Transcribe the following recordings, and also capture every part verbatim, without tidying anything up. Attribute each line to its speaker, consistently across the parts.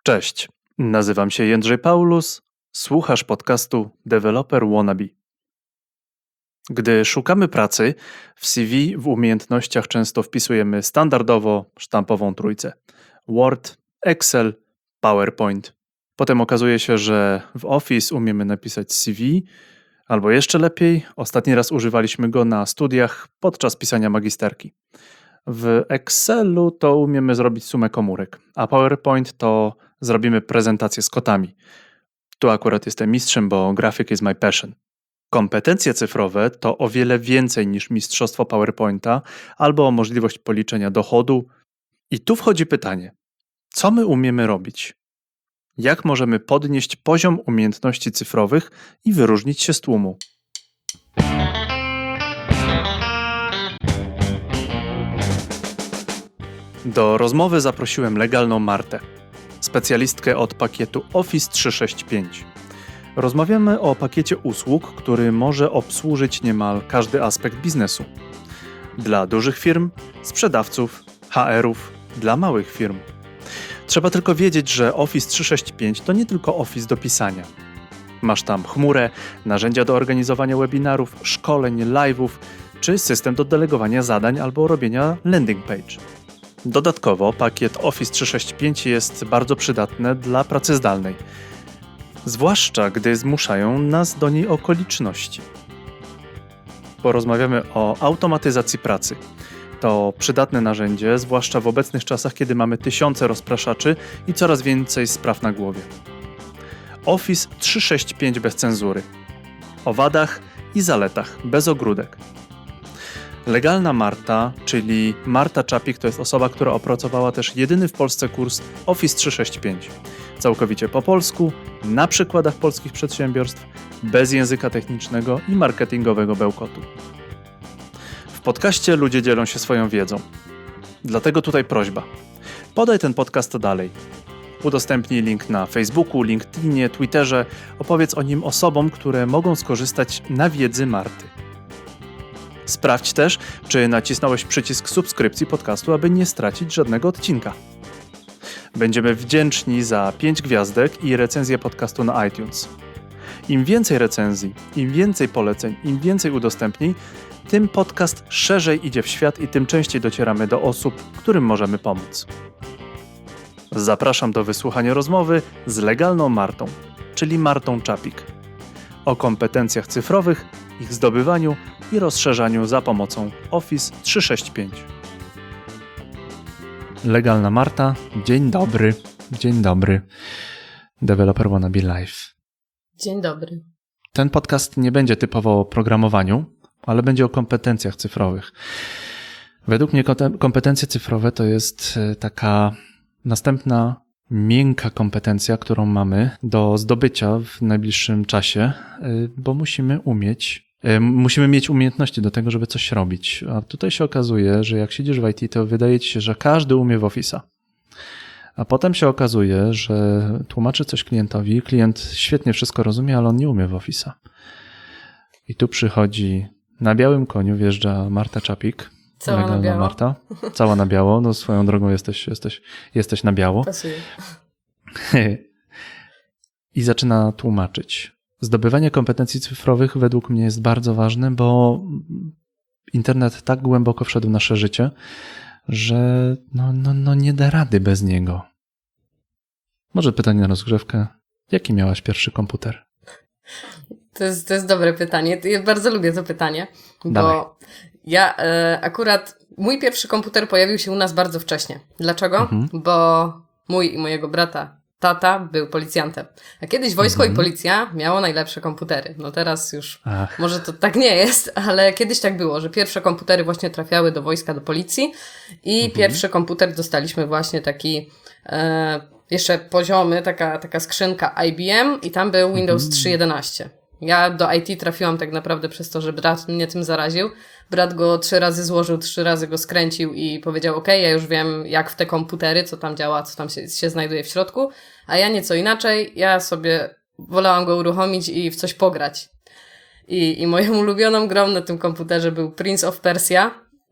Speaker 1: Cześć, nazywam się Jędrzej Paulus, słuchasz podcastu Developer Wannabe. Gdy szukamy pracy, w C V w umiejętnościach często wpisujemy standardowo sztampową trójcę: Word, Excel, PowerPoint. Potem okazuje się, że w Office umiemy napisać C V, albo jeszcze lepiej, ostatni raz używaliśmy go na studiach podczas pisania magisterki. W Excelu to umiemy zrobić sumę komórek, a PowerPoint to zrobimy prezentację z kotami. Tu akurat jestem mistrzem, bo graphic is my passion. Kompetencje cyfrowe to o wiele więcej niż mistrzostwo PowerPointa albo możliwość policzenia dochodu. I tu wchodzi pytanie, co my umiemy robić? Jak możemy podnieść poziom umiejętności cyfrowych i wyróżnić się z tłumu? Do rozmowy zaprosiłem legalną Martę, specjalistkę od pakietu Office trzysta sześćdziesiąt pięć. Rozmawiamy o pakiecie usług, który może obsłużyć niemal każdy aspekt biznesu. Dla dużych firm, sprzedawców, H R-ów, dla małych firm. Trzeba tylko wiedzieć, że Office trzysta sześćdziesiąt pięć to nie tylko Office do pisania. Masz tam chmurę, narzędzia do organizowania webinarów, szkoleń, live'ów, czy system do delegowania zadań albo robienia landing page. Dodatkowo pakiet Office trzysta sześćdziesiąt pięć jest bardzo przydatny dla pracy zdalnej, zwłaszcza gdy zmuszają nas do niej okoliczności. Porozmawiamy o automatyzacji pracy. To przydatne narzędzie, zwłaszcza w obecnych czasach, kiedy mamy tysiące rozpraszaczy i coraz więcej spraw na głowie. Office trzysta sześćdziesiąt pięć bez cenzury. O wadach i zaletach, bez ogródek. Legalna Marta, czyli Marta Czapik, to jest osoba, która opracowała też jedyny w Polsce kurs Office trzysta sześćdziesiąt pięć. Całkowicie po polsku, na przykładach polskich przedsiębiorstw, bez języka technicznego i marketingowego bełkotu. W podcaście ludzie dzielą się swoją wiedzą. Dlatego tutaj prośba. Podaj ten podcast dalej. Udostępnij link na Facebooku, LinkedInie, Twitterze. Opowiedz o nim osobom, które mogą skorzystać na wiedzy Marty. Sprawdź też, czy nacisnąłeś przycisk subskrypcji podcastu, aby nie stracić żadnego odcinka. Będziemy wdzięczni za pięć gwiazdek i recenzję podcastu na iTunes. Im więcej recenzji, im więcej poleceń, im więcej udostępnień, tym podcast szerzej idzie w świat i tym częściej docieramy do osób, którym możemy pomóc. Zapraszam do wysłuchania rozmowy z legalną Martą, czyli Martą Czapik, o kompetencjach cyfrowych, ich zdobywaniu i rozszerzaniu za pomocą Office trzysta sześćdziesiąt pięć. Legalna Marta, dzień dobry. Dzień dobry. Developer Wannabe Live.
Speaker 2: Dzień dobry.
Speaker 1: Ten podcast nie będzie typowo o programowaniu, ale będzie o kompetencjach cyfrowych. Według mnie kompetencje cyfrowe to jest taka następna miękka kompetencja, którą mamy do zdobycia w najbliższym czasie, bo musimy umieć, musimy mieć umiejętności do tego, żeby coś robić. A tutaj się okazuje, że jak siedzisz w I T, to wydaje ci się, że każdy umie w Office'a. A potem się okazuje, że tłumaczy coś klientowi, klient świetnie wszystko rozumie, ale on nie umie w Office'a. I tu przychodzi, na białym koniu wjeżdża Marta Czapik.
Speaker 2: Cała na biało.
Speaker 1: Marta. Cała na biało. No swoją drogą jesteś, jesteś, jesteś na biało.
Speaker 2: Pasuje.
Speaker 1: I zaczyna tłumaczyć. Zdobywanie kompetencji cyfrowych według mnie jest bardzo ważne, bo internet tak głęboko wszedł w nasze życie, że no, no, no nie da rady bez niego. Może pytanie na rozgrzewkę. Jaki miałaś pierwszy komputer?
Speaker 2: To jest, to jest dobre pytanie. Ja bardzo lubię to pytanie, bo
Speaker 1: Dawaj.
Speaker 2: ja e, akurat, mój pierwszy komputer pojawił się u nas bardzo wcześnie. Dlaczego? Mhm. Bo mój i mojego brata tata był policjantem. A kiedyś wojsko mhm. i policja miało najlepsze komputery. No teraz już Ach. może to tak nie jest, ale kiedyś tak było, że pierwsze komputery właśnie trafiały do wojska, do policji i mhm. pierwszy komputer dostaliśmy właśnie taki e, jeszcze poziomy, taka, taka skrzynka I B M i tam był Windows mhm. trzysta jedenaście. Ja do I T trafiłam tak naprawdę przez to, że brat mnie tym zaraził. Brat go trzy razy złożył, trzy razy go skręcił i powiedział, okej, ja już wiem jak w te komputery, co tam działa, co tam się, się znajduje w środku, a ja nieco inaczej, ja sobie wolałam go uruchomić i w coś pograć. I, i moją ulubioną grą na tym komputerze był Prince of Persia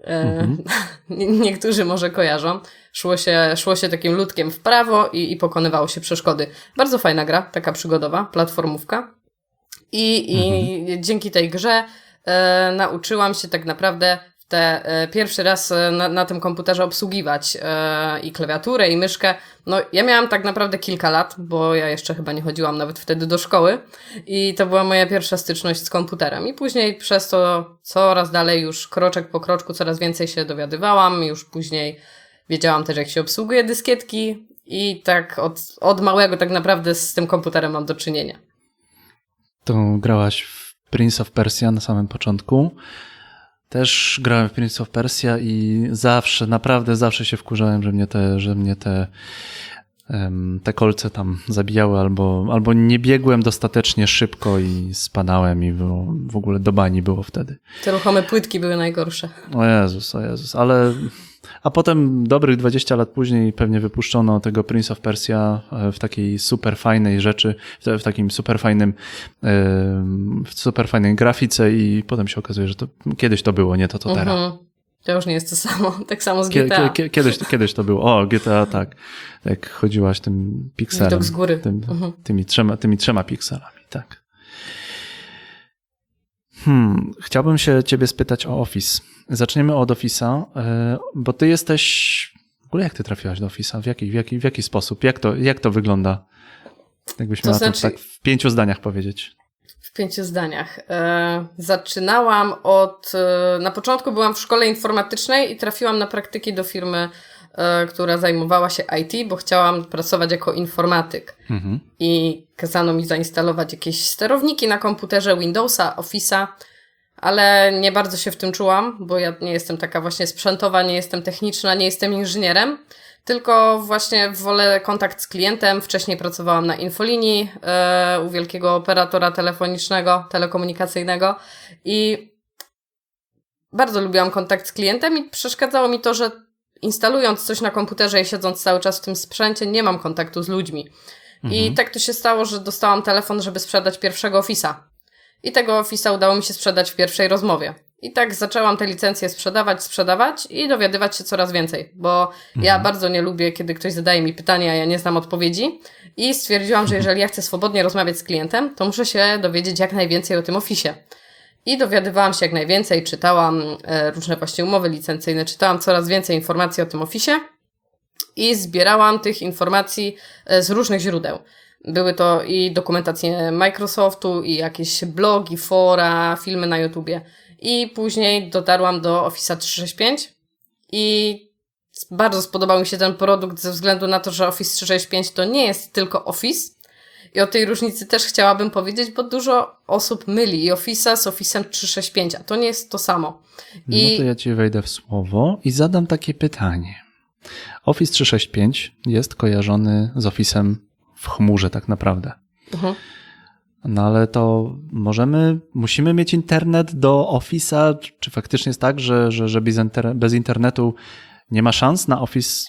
Speaker 2: Mhm. Niektórzy może kojarzą. Szło się, szło się takim ludkiem w prawo i, i pokonywało się przeszkody. Bardzo fajna gra, taka przygodowa, platformówka. I, i mhm. dzięki tej grze e, nauczyłam się tak naprawdę te e, pierwszy raz na, na tym komputerze obsługiwać e, i klawiaturę, i myszkę. No, ja miałam tak naprawdę kilka lat, bo ja jeszcze chyba nie chodziłam nawet wtedy do szkoły i to była moja pierwsza styczność z komputerem. I później przez to coraz dalej już kroczek po kroczku coraz więcej się dowiadywałam, już później wiedziałam też, jak się obsługuje dyskietki i tak od, od małego tak naprawdę z tym komputerem mam do czynienia.
Speaker 1: To grałaś w Prince of Persia na samym początku. Też grałem w Prince of Persia i zawsze, naprawdę zawsze się wkurzałem, że mnie te, że mnie te, um, te kolce tam zabijały albo, albo nie biegłem dostatecznie szybko i spadałem i było, w ogóle do bani było wtedy.
Speaker 2: Te ruchome płytki były najgorsze.
Speaker 1: O Jezus, o Jezus, ale... A potem dobrych dwadzieścia lat później pewnie wypuszczono tego Prince of Persia w takiej super fajnej rzeczy, w takim super fajnym, w super fajnej grafice i potem się okazuje, że to kiedyś to było, nie to co teraz. Mhm.
Speaker 2: To już nie jest to samo, tak samo z G T A.
Speaker 1: Kie, kiedyś, kiedyś to było, o G T A tak, jak chodziłaś tym pikselem.
Speaker 2: Widok z góry.
Speaker 1: Tym,
Speaker 2: mhm.
Speaker 1: tymi, trzema, tymi trzema pikselami, tak. Hmm, chciałbym się ciebie spytać o Office. Zaczniemy od Office'a, bo ty jesteś... W ogóle jak ty trafiłaś do Office'a? W jaki, w jaki, w jaki sposób? Jak to, jak to wygląda? Jakbyś miała to, znaczy... to tak w pięciu zdaniach powiedzieć.
Speaker 2: W pięciu zdaniach. E, zaczynałam od... E, na początku byłam w szkole informatycznej i trafiłam na praktyki do firmy, e, która zajmowała się I T, bo chciałam pracować jako informatyk. Mhm. I kazano mi zainstalować jakieś sterowniki na komputerze, Windowsa, Office'a, ale nie bardzo się w tym czułam, bo ja nie jestem taka właśnie sprzętowa, nie jestem techniczna, nie jestem inżynierem, tylko właśnie wolę kontakt z klientem. Wcześniej pracowałam na infolinii e, u wielkiego operatora telefonicznego, telekomunikacyjnego i bardzo lubiłam kontakt z klientem i przeszkadzało mi to, że instalując coś na komputerze i siedząc cały czas w tym sprzęcie, nie mam kontaktu z ludźmi. Mhm. I tak to się stało, że dostałam telefon, żeby sprzedać pierwszego Office'a. I tego Office'a udało mi się sprzedać w pierwszej rozmowie. I tak zaczęłam te licencje sprzedawać, sprzedawać i dowiadywać się coraz więcej, bo mhm. ja bardzo nie lubię, kiedy ktoś zadaje mi pytania, a ja nie znam odpowiedzi i stwierdziłam, że jeżeli ja chcę swobodnie rozmawiać z klientem, to muszę się dowiedzieć jak najwięcej o tym Office'ie. I dowiadywałam się jak najwięcej, czytałam e, różne właśnie umowy licencyjne, czytałam coraz więcej informacji o tym Office'ie i zbierałam tych informacji e, z różnych źródeł. Były to i dokumentacje Microsoftu, i jakieś blogi, fora, filmy na YouTubie. I później dotarłam do Office'a trzysta sześćdziesiąt pięć i bardzo spodobał mi się ten produkt ze względu na to, że Office trzysta sześćdziesiąt pięć to nie jest tylko Office. I o tej różnicy też chciałabym powiedzieć, bo dużo osób myli i Office'a z Office'em trzysta sześćdziesiąt pięć, a to nie jest to samo. I...
Speaker 1: No to ja ci wejdę w słowo i zadam takie pytanie. Office trzysta sześćdziesiąt pięć jest kojarzony z Office'em w chmurze tak naprawdę. Mhm. No ale to możemy, musimy mieć internet do Office'a, czy faktycznie jest tak, że, że, że bez, inter- bez internetu nie ma szans na Office,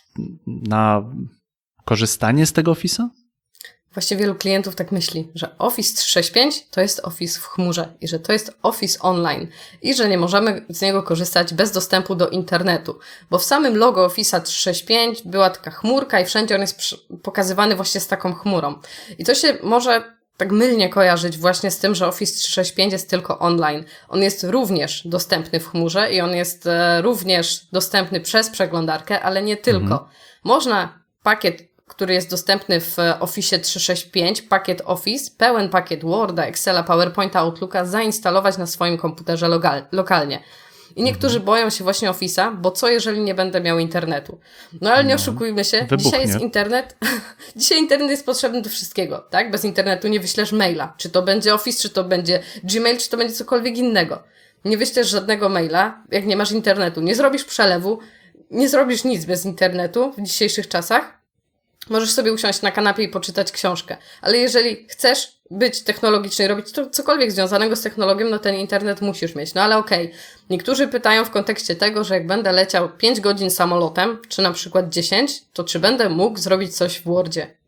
Speaker 1: na korzystanie z tego Office'a?
Speaker 2: Właściwie wielu klientów tak myśli, że Office trzysta sześćdziesiąt pięć to jest Office w chmurze i że to jest Office online i że nie możemy z niego korzystać bez dostępu do internetu, bo w samym logo Office'a trzysta sześćdziesiąt pięć była taka chmurka i wszędzie on jest pokazywany właśnie z taką chmurą. I to się może tak mylnie kojarzyć właśnie z tym, że Office trzysta sześćdziesiąt pięć jest tylko online. On jest również dostępny w chmurze i on jest e, również dostępny przez przeglądarkę, ale nie tylko. Mhm. Można pakiet, który jest dostępny w Office trzysta sześćdziesiąt pięć, pakiet Office, pełen pakiet Worda, Excela, PowerPointa, Outlooka zainstalować na swoim komputerze logal, lokalnie. I niektórzy mhm. boją się właśnie Office'a, bo co jeżeli nie będę miał internetu? No ale nie oszukujmy się, wybuchnie. Dzisiaj jest internet, dzisiaj internet jest potrzebny do wszystkiego, tak? Bez internetu nie wyślesz maila. Czy to będzie Office, czy to będzie Gmail, czy to będzie cokolwiek innego. Nie wyślesz żadnego maila, jak nie masz internetu. Nie zrobisz przelewu, nie zrobisz nic bez internetu w dzisiejszych czasach. Możesz sobie usiąść na kanapie i poczytać książkę. Ale jeżeli chcesz być technologiczny i robić to cokolwiek związanego z technologią, no ten internet musisz mieć. No ale okej. Okay. Niektórzy pytają w kontekście tego, że jak będę leciał pięć godzin samolotem, czy na przykład dziesięć, to czy będę mógł zrobić coś w Wordzie?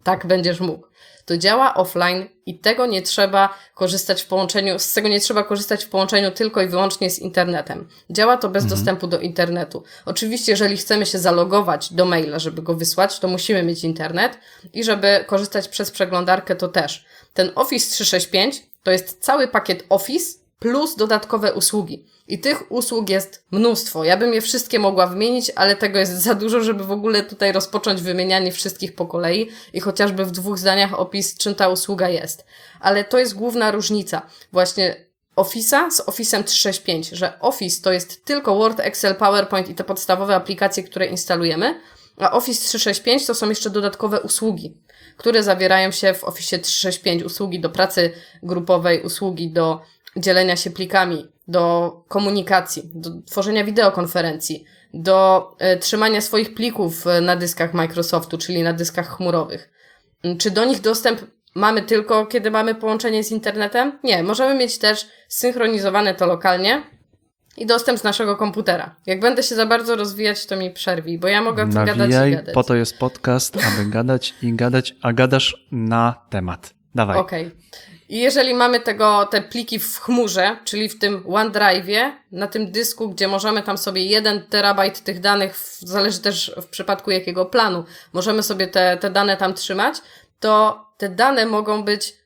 Speaker 2: tak będziesz mógł. To działa offline i tego nie trzeba korzystać w połączeniu, z tego nie trzeba korzystać w połączeniu tylko i wyłącznie z internetem. Działa to bez mhm. dostępu do internetu. Oczywiście, jeżeli chcemy się zalogować do maila, żeby go wysłać, to musimy mieć internet i żeby korzystać przez przeglądarkę, to też. Ten Office trzysta sześćdziesiąt pięć to jest cały pakiet Office plus dodatkowe usługi. I tych usług jest mnóstwo. Ja bym je wszystkie mogła wymienić, ale tego jest za dużo, żeby w ogóle tutaj rozpocząć wymienianie wszystkich po kolei i chociażby w dwóch zdaniach opis, czym ta usługa jest. Ale to jest główna różnica właśnie Office'a z Office'em trzysta sześćdziesiąt pięć, że Office to jest tylko Word, Excel, PowerPoint i te podstawowe aplikacje, które instalujemy, a Office trzysta sześćdziesiąt pięć to są jeszcze dodatkowe usługi, które zawierają się w Office'ie trzysta sześćdziesiąt pięć. Usługi do pracy grupowej, usługi do dzielenia się plikami, do komunikacji, do tworzenia wideokonferencji, do y, trzymania swoich plików na dyskach Microsoftu, czyli na dyskach chmurowych. Czy do nich dostęp mamy tylko, kiedy mamy połączenie z internetem? Nie, możemy mieć też synchronizowane to lokalnie i dostęp z naszego komputera. Jak będę się za bardzo rozwijać, to mi przerwij, bo ja mogę tu gadać i gadać.
Speaker 1: Po to jest podcast, aby gadać i gadać, a gadasz na temat. Dawaj.
Speaker 2: Okej. Okay. I jeżeli mamy tego, te pliki w chmurze, czyli w tym OneDrive'ie, na tym dysku, gdzie możemy tam sobie jeden terabajt tych danych, zależy też w przypadku jakiego planu, możemy sobie te, te dane tam trzymać, to te dane mogą być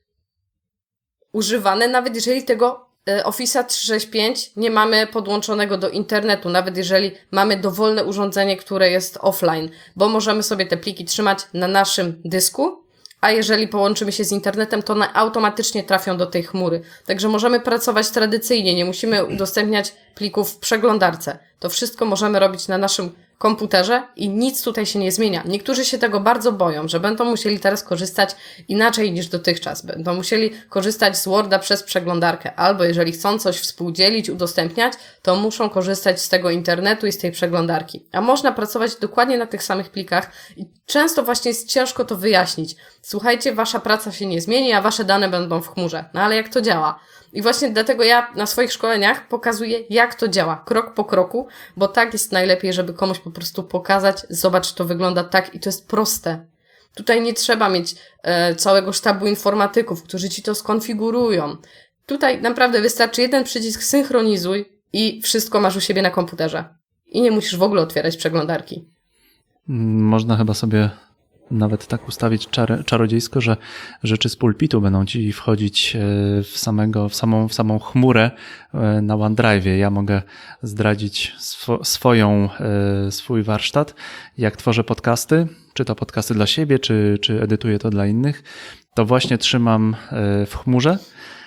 Speaker 2: używane, nawet jeżeli tego Office'a trzysta sześćdziesiąt pięć nie mamy podłączonego do internetu, nawet jeżeli mamy dowolne urządzenie, które jest offline, bo możemy sobie te pliki trzymać na naszym dysku, a jeżeli połączymy się z internetem, to one automatycznie trafią do tej chmury. Także możemy pracować tradycyjnie, nie musimy udostępniać plików w przeglądarce. To wszystko możemy robić na naszym komputerze i nic tutaj się nie zmienia. Niektórzy się tego bardzo boją, że będą musieli teraz korzystać inaczej niż dotychczas. Będą musieli korzystać z Worda przez przeglądarkę. Albo jeżeli chcą coś współdzielić, udostępniać, to muszą korzystać z tego internetu i z tej przeglądarki. A można pracować dokładnie na tych samych plikach i często właśnie jest ciężko to wyjaśnić. Słuchajcie, wasza praca się nie zmieni, a wasze dane będą w chmurze. No ale jak to działa? I właśnie dlatego ja na swoich szkoleniach pokazuję, jak to działa, krok po kroku, bo tak jest najlepiej, żeby komuś po prostu pokazać, zobacz, to wygląda tak i to jest proste. Tutaj nie trzeba mieć e, całego sztabu informatyków, którzy ci to skonfigurują. Tutaj naprawdę wystarczy jeden przycisk synchronizuj i wszystko masz u siebie na komputerze. I nie musisz w ogóle otwierać przeglądarki.
Speaker 1: Można chyba sobie nawet tak ustawić czar- czarodziejsko, że rzeczy z pulpitu będą ci wchodzić w, samego, w, samą, w samą chmurę na OneDrive'ie. Ja mogę zdradzić swo- swoją, swój warsztat, jak tworzę podcasty, czy to podcasty dla siebie, czy, czy edytuję to dla innych, to właśnie trzymam w chmurze,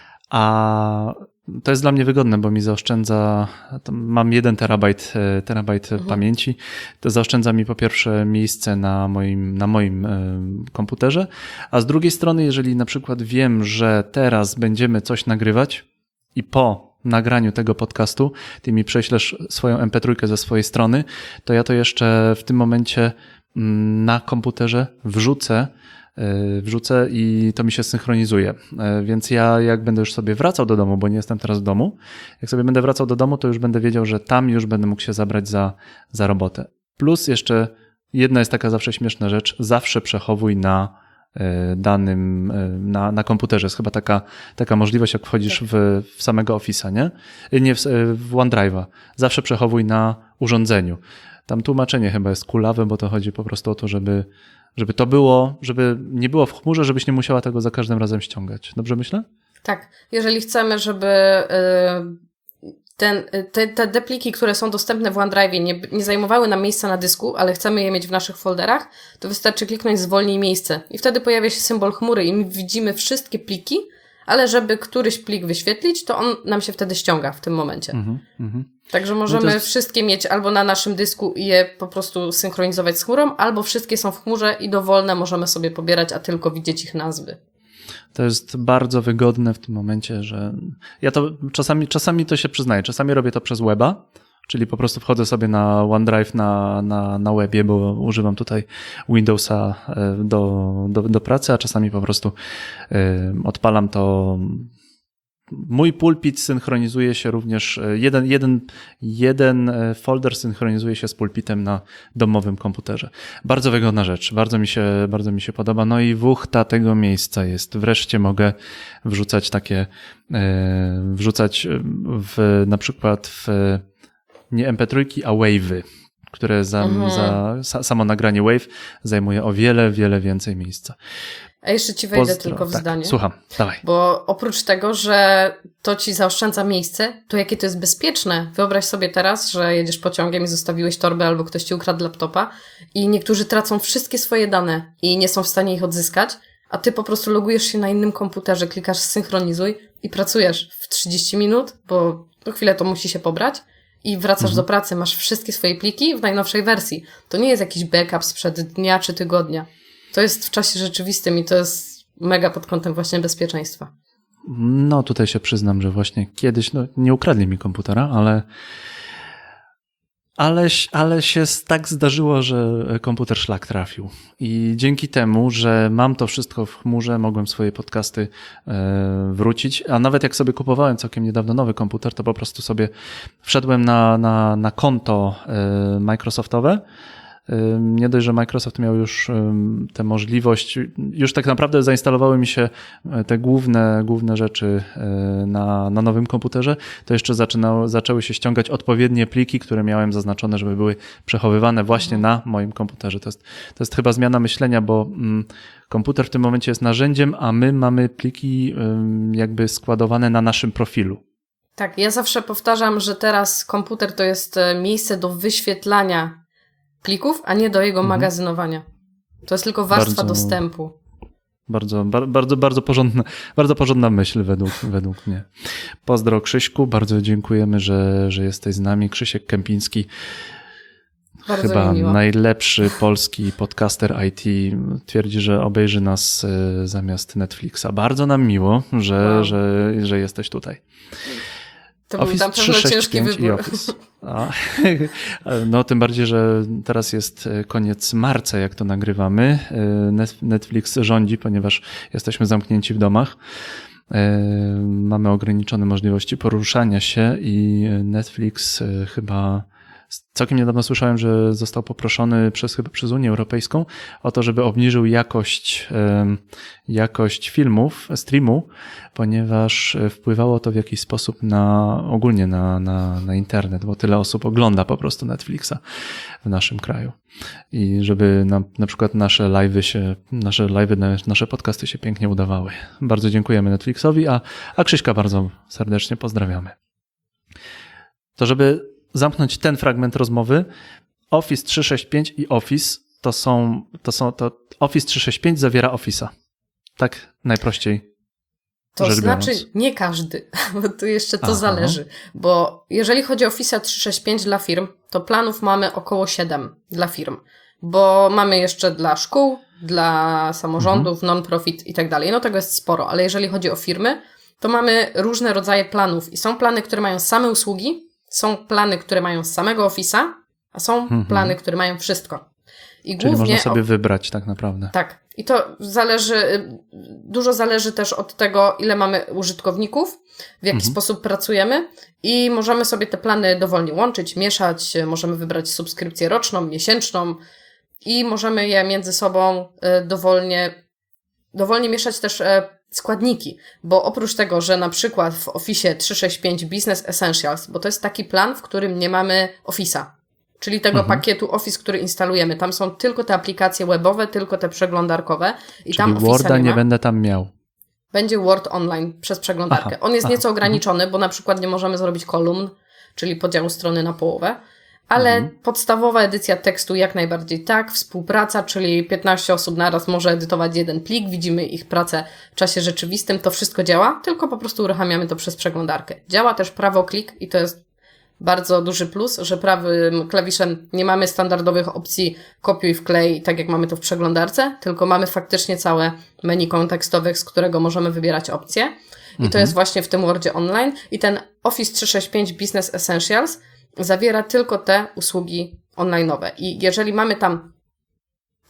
Speaker 1: a to jest dla mnie wygodne, bo mi zaoszczędza, mam jeden terabajt, terabajt mhm. pamięci, to zaoszczędza mi po pierwsze miejsce na moim, na moim komputerze, a z drugiej strony, jeżeli na przykład wiem, że teraz będziemy coś nagrywać i po nagraniu tego podcastu ty mi prześlesz swoją em pe trzy ze swojej strony, to ja to jeszcze w tym momencie na komputerze wrzucę wrzucę i to mi się synchronizuje. Więc ja jak będę już sobie wracał do domu, bo nie jestem teraz w domu, jak sobie będę wracał do domu, to już będę wiedział, że tam już będę mógł się zabrać za, za robotę. Plus jeszcze jedna jest taka zawsze śmieszna rzecz, zawsze przechowuj na danym, na, na komputerze. Jest chyba taka, taka możliwość, jak wchodzisz w, w samego Office'a, nie? Nie, w, w OneDrive'a. Zawsze przechowuj na urządzeniu. Tam tłumaczenie chyba jest kulawe, bo to chodzi po prostu o to, żeby Żeby to było, żeby nie było w chmurze, żebyś nie musiała tego za każdym razem ściągać. Dobrze myślę?
Speaker 2: Tak. Jeżeli chcemy, żeby ten, te, te depliki, które są dostępne w OneDrive'ie nie, nie zajmowały nam miejsca na dysku, ale chcemy je mieć w naszych folderach, to wystarczy kliknąć zwolnij miejsce. I wtedy pojawia się symbol chmury i widzimy wszystkie pliki, ale żeby któryś plik wyświetlić, to on nam się wtedy ściąga w tym momencie. Mm-hmm, mm-hmm. Także możemy no jest... wszystkie mieć albo na naszym dysku i je po prostu synchronizować z chmurą, albo wszystkie są w chmurze i dowolne możemy sobie pobierać, a tylko widzieć ich nazwy.
Speaker 1: To jest bardzo wygodne w tym momencie, że ja to czasami, czasami to się przyznaję, czasami robię to przez weba, czyli po prostu wchodzę sobie na OneDrive na, na, na webie, bo używam tutaj Windowsa do, do, do pracy, a czasami po prostu odpalam to mój pulpit synchronizuje się również, jeden, jeden, jeden folder synchronizuje się z pulpitem na domowym komputerze. Bardzo wygodna rzecz, bardzo mi się, bardzo mi się podoba. No i wuchta tego miejsca jest. Wreszcie mogę wrzucać takie, wrzucać w, na przykład w nie em pe trzy, a wave'y, które za, mhm. za samo nagranie wave zajmuje o wiele, wiele więcej miejsca.
Speaker 2: A jeszcze ci wejdę
Speaker 1: Pozdro,
Speaker 2: tylko w
Speaker 1: tak,
Speaker 2: zdanie.
Speaker 1: Słucham, dawaj.
Speaker 2: Bo oprócz tego, że to ci zaoszczędza miejsce, to jakie to jest bezpieczne. Wyobraź sobie teraz, że jedziesz pociągiem i zostawiłeś torbę albo ktoś ci ukradł laptopa i niektórzy tracą wszystkie swoje dane i nie są w stanie ich odzyskać, a ty po prostu logujesz się na innym komputerze, klikasz synchronizuj i pracujesz w trzydzieści minut, bo po chwilę to musi się pobrać i wracasz mhm. do pracy, masz wszystkie swoje pliki w najnowszej wersji. To nie jest jakiś backup sprzed dnia czy tygodnia. To jest w czasie rzeczywistym i to jest mega pod kątem właśnie bezpieczeństwa.
Speaker 1: No tutaj się przyznam, że właśnie kiedyś, no nie ukradli mi komputera, ale ale, ale się tak zdarzyło, że komputer szlak trafił. I dzięki temu, że mam to wszystko w chmurze, mogłem swoje podcasty e, wrócić, a nawet jak sobie kupowałem całkiem niedawno nowy komputer, to po prostu sobie wszedłem na, na, na konto e, Microsoftowe. Nie dość, że Microsoft miał już tę możliwość, już tak naprawdę zainstalowały mi się te główne, główne rzeczy na, na nowym komputerze, to jeszcze zaczynało, zaczęły się ściągać odpowiednie pliki, które miałem zaznaczone, żeby były przechowywane właśnie mhm. na moim komputerze. To jest, to jest chyba zmiana myślenia, bo komputer w tym momencie jest narzędziem, a my mamy pliki jakby składowane na naszym profilu.
Speaker 2: Tak, ja zawsze powtarzam, że teraz komputer to jest miejsce do wyświetlania plików, a nie do jego mhm. magazynowania. To jest tylko warstwa bardzo, dostępu.
Speaker 1: Bardzo, bar, bardzo, bardzo porządna, bardzo porządna myśl według, według mnie. Pozdro Krzyśku, bardzo dziękujemy, że, że jesteś z nami. Krzysiek Kępiński, bardzo chyba najlepszy polski podcaster I T, twierdzi, że obejrzy nas zamiast Netflixa. Bardzo nam miło, że, wow. że, że jesteś tutaj.
Speaker 2: To był na pewno ciężki wybór.
Speaker 1: A, no tym bardziej, że teraz jest koniec marca, jak to nagrywamy. Netflix rządzi, ponieważ jesteśmy zamknięci w domach. Mamy ograniczone możliwości poruszania się i Netflix chyba całkiem niedawno słyszałem, że został poproszony przez chyba przez Unię Europejską o to, żeby obniżył jakość, jakość filmów, streamu, ponieważ wpływało to w jakiś sposób na ogólnie na, na, na internet, bo tyle osób ogląda po prostu Netflixa w naszym kraju. I żeby na, na przykład nasze live'y się, nasze live'y, nasze podcasty się pięknie udawały. Bardzo dziękujemy Netflixowi, a, a Krzyśka bardzo serdecznie pozdrawiamy. To żeby zamknąć ten fragment rozmowy, Office trzysta sześćdziesiąt pięć i Office to są, to są, to Office trzysta sześćdziesiąt pięć zawiera Office'a. Tak najprościej
Speaker 2: To
Speaker 1: rzecz
Speaker 2: znaczy
Speaker 1: biorąc.
Speaker 2: Nie każdy, bo tu jeszcze to
Speaker 1: Aha.
Speaker 2: zależy, bo jeżeli chodzi o Office'a trzysta sześćdziesiąt pięć dla firm, to planów mamy około siedem dla firm, bo mamy jeszcze dla szkół, dla samorządów, mhm. non-profit i tak dalej, no tego jest sporo, ale jeżeli chodzi o firmy, to mamy różne rodzaje planów i są plany, które mają same usługi, są plany, które mają z samego Office'a, a są mhm. plany, które mają wszystko. I
Speaker 1: Czyli
Speaker 2: głównie
Speaker 1: można sobie
Speaker 2: o...
Speaker 1: wybrać tak naprawdę.
Speaker 2: Tak. I to zależy, dużo zależy też od tego, ile mamy użytkowników, w jaki mhm. sposób pracujemy i możemy sobie te plany dowolnie łączyć, mieszać, możemy wybrać subskrypcję roczną, miesięczną i możemy je między sobą dowolnie, dowolnie mieszać też składniki, bo oprócz tego, że na przykład w Office trzysta sześćdziesiąt pięć Business Essentials, bo to jest taki plan, w którym nie mamy Office'a, czyli tego mhm. pakietu Office, który instalujemy. Tam są tylko te aplikacje webowe, tylko te przeglądarkowe. I
Speaker 1: czyli
Speaker 2: tam
Speaker 1: Worda nie,
Speaker 2: nie
Speaker 1: będę tam miał.
Speaker 2: Będzie Word Online przez przeglądarkę. Aha, On jest aha, nieco ograniczony, aha. bo na przykład nie możemy zrobić kolumn, czyli podziału strony na połowę, ale mhm. podstawowa edycja tekstu jak najbardziej tak, współpraca, czyli piętnaście osób naraz może edytować jeden plik, widzimy ich pracę w czasie rzeczywistym, to wszystko działa, tylko po prostu uruchamiamy to przez przeglądarkę. Działa też prawoklik i to jest bardzo duży plus, że prawym klawiszem nie mamy standardowych opcji kopiuj, wklej, tak jak mamy to w przeglądarce, tylko mamy faktycznie całe menu kontekstowe, z którego możemy wybierać opcje. I mhm. to jest właśnie w tym Wordzie Online. I ten Office trzysta sześćdziesiąt pięć Business Essentials zawiera tylko te usługi online'owe. I jeżeli mamy tam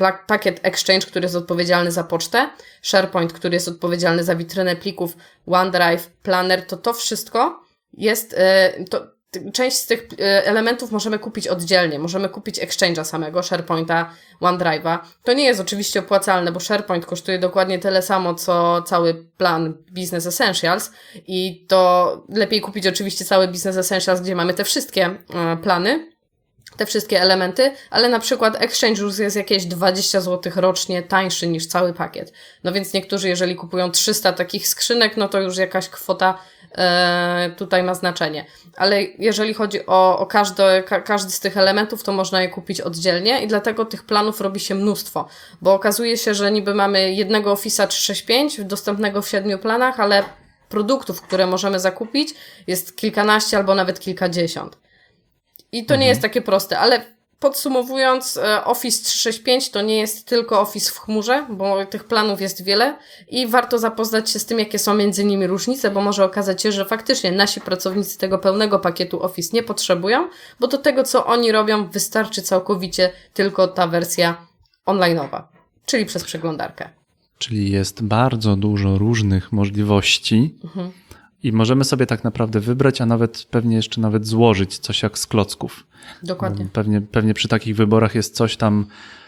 Speaker 2: pla- pakiet Exchange, który jest odpowiedzialny za pocztę, SharePoint, który jest odpowiedzialny za witrynę plików, OneDrive, Planner, to to wszystko jest, yy, to część z tych elementów możemy kupić oddzielnie. Możemy kupić Exchange'a samego, SharePointa, OneDrive'a. To nie jest oczywiście opłacalne, bo SharePoint kosztuje dokładnie tyle samo, co cały plan Business Essentials i to lepiej kupić oczywiście cały Business Essentials, gdzie mamy te wszystkie plany, te wszystkie elementy, ale na przykład Exchange już jest jakieś dwadzieścia złotych rocznie tańszy niż cały pakiet. No więc niektórzy, jeżeli kupują trzysta takich skrzynek, no to już jakaś kwota e, tutaj ma znaczenie. Ale jeżeli chodzi o, o każdy, ka, każdy z tych elementów, to można je kupić oddzielnie i dlatego tych planów robi się mnóstwo, bo okazuje się, że niby mamy jednego Office'a trzysta sześćdziesiąt pięć dostępnego w siedmiu planach, ale produktów, które możemy zakupić jest kilkanaście albo nawet kilkadziesiąt. I to nie jest takie proste, ale podsumowując, Office trzysta sześćdziesiąt pięć to nie jest tylko Office w chmurze, bo tych planów jest wiele i warto zapoznać się z tym, jakie są między nimi różnice, bo może okazać się, że faktycznie nasi pracownicy tego pełnego pakietu Office nie potrzebują, bo do tego, co oni robią, wystarczy całkowicie tylko ta wersja online'owa, czyli przez przeglądarkę.
Speaker 1: Czyli jest bardzo dużo różnych możliwości. Mhm. I możemy sobie tak naprawdę wybrać, a nawet pewnie jeszcze nawet złożyć coś jak z klocków.
Speaker 2: Dokładnie.
Speaker 1: Pewnie, pewnie przy takich wyborach jest coś tam,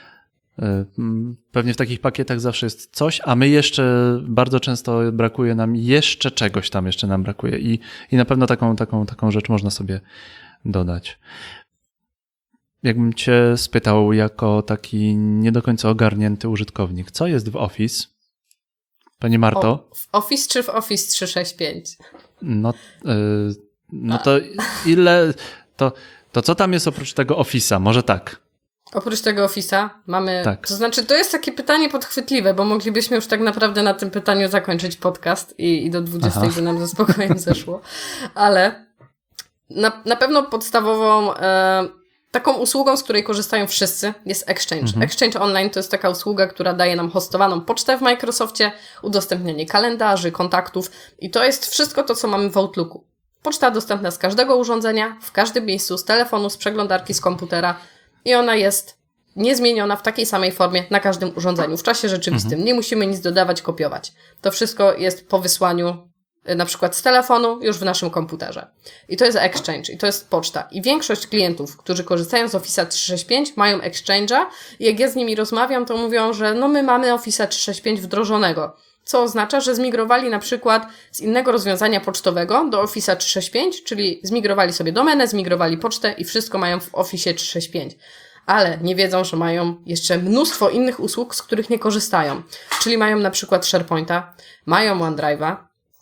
Speaker 1: pewnie w takich pakietach zawsze jest coś, a my jeszcze bardzo często brakuje nam jeszcze czegoś tam jeszcze nam brakuje i, i na pewno taką, taką, taką rzecz można sobie dodać. Jakbym cię spytał jako taki nie do końca ogarnięty użytkownik, co jest w Office? Pani Marto?
Speaker 2: O, w Office czy w Office trzysta sześćdziesiąt pięć?
Speaker 1: No, yy, no to ile, to, to co tam jest oprócz tego Office'a? Może tak?
Speaker 2: Oprócz tego Office'a mamy,
Speaker 1: tak.
Speaker 2: To znaczy to jest takie pytanie podchwytliwe, bo moglibyśmy już tak naprawdę na tym pytaniu zakończyć podcast i, i do dwudziestej by nam ze spokojem zeszło, ale na, na pewno podstawową e, taką usługą, z której korzystają wszyscy, jest Exchange. Mhm. Exchange Online to jest taka usługa, która daje nam hostowaną pocztę w Microsoftie, udostępnianie kalendarzy, kontaktów i to jest wszystko to, co mamy w Outlooku. Poczta dostępna z każdego urządzenia, w każdym miejscu, z telefonu, z przeglądarki, z komputera i ona jest niezmieniona w takiej samej formie na każdym urządzeniu, w czasie rzeczywistym. Mhm. Nie musimy nic dodawać, kopiować. To wszystko jest po wysłaniu na przykład z telefonu już w naszym komputerze. I to jest Exchange, i to jest poczta. I większość klientów, którzy korzystają z Office'a trzysta sześćdziesiąt pięć, mają Exchange'a i jak ja z nimi rozmawiam, to mówią, że no my mamy Office'a trzysta sześćdziesiąt pięć wdrożonego, co oznacza, że zmigrowali na przykład z innego rozwiązania pocztowego do Office'a trzysta sześćdziesiąt pięć, czyli zmigrowali sobie domenę, zmigrowali pocztę i wszystko mają w Office'ie trzysta sześćdziesiąt pięć. Ale nie wiedzą, że mają jeszcze mnóstwo innych usług, z których nie korzystają. Czyli mają na przykład SharePointa, mają OneDrive'a,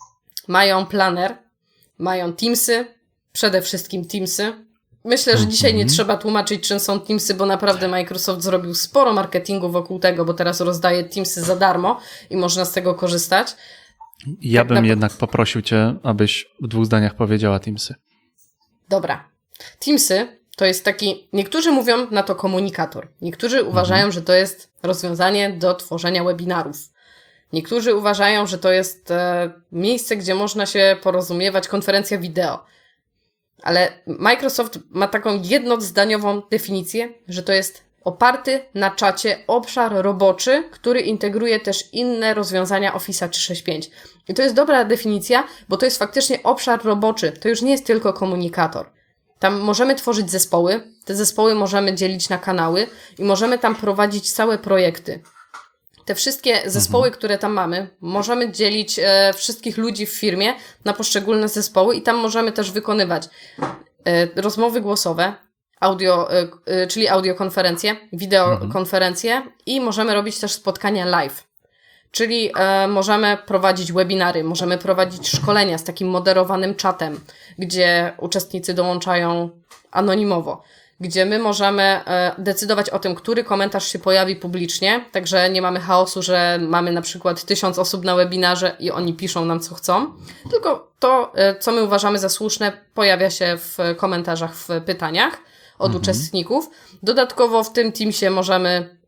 Speaker 2: mają Planner, mają Teamsy, przede wszystkim Teamsy. Myślę, że dzisiaj nie trzeba tłumaczyć, czym są Teamsy, bo naprawdę Microsoft zrobił sporo marketingu wokół tego, bo teraz rozdaje Teamsy za darmo i można z tego korzystać.
Speaker 1: Ja
Speaker 2: tak
Speaker 1: bym
Speaker 2: na...
Speaker 1: jednak poprosił cię, abyś w dwóch zdaniach powiedziała Teamsy.
Speaker 2: Dobra. Teamsy to jest taki, niektórzy mówią na to komunikator. Niektórzy uważają, mhm. że to jest rozwiązanie do tworzenia webinarów. Niektórzy uważają, że to jest e, miejsce, gdzie można się porozumiewać, konferencja wideo. Ale Microsoft ma taką jednozdaniową definicję, że to jest oparty na czacie obszar roboczy, który integruje też inne rozwiązania Office'a trzysta sześćdziesiąt pięć. I to jest dobra definicja, bo to jest faktycznie obszar roboczy. To już nie jest tylko komunikator. Tam możemy tworzyć zespoły, te zespoły możemy dzielić na kanały i możemy tam prowadzić całe projekty. Te wszystkie zespoły, mhm. które tam mamy, możemy dzielić e, wszystkich ludzi w firmie na poszczególne zespoły i tam możemy też wykonywać e, rozmowy głosowe, audio, e, e, czyli audiokonferencje, wideokonferencje mhm. i możemy robić też spotkania live. Czyli e, możemy prowadzić webinary, możemy prowadzić szkolenia z takim moderowanym czatem, gdzie uczestnicy dołączają anonimowo, gdzie my możemy e, decydować o tym, który komentarz się pojawi publicznie, także nie mamy chaosu, że mamy na przykład tysiąc osób na webinarze i oni piszą nam, co chcą, tylko to, e, co my uważamy za słuszne, pojawia się w komentarzach, w pytaniach od mhm. uczestników. Dodatkowo w tym Teamsie możemy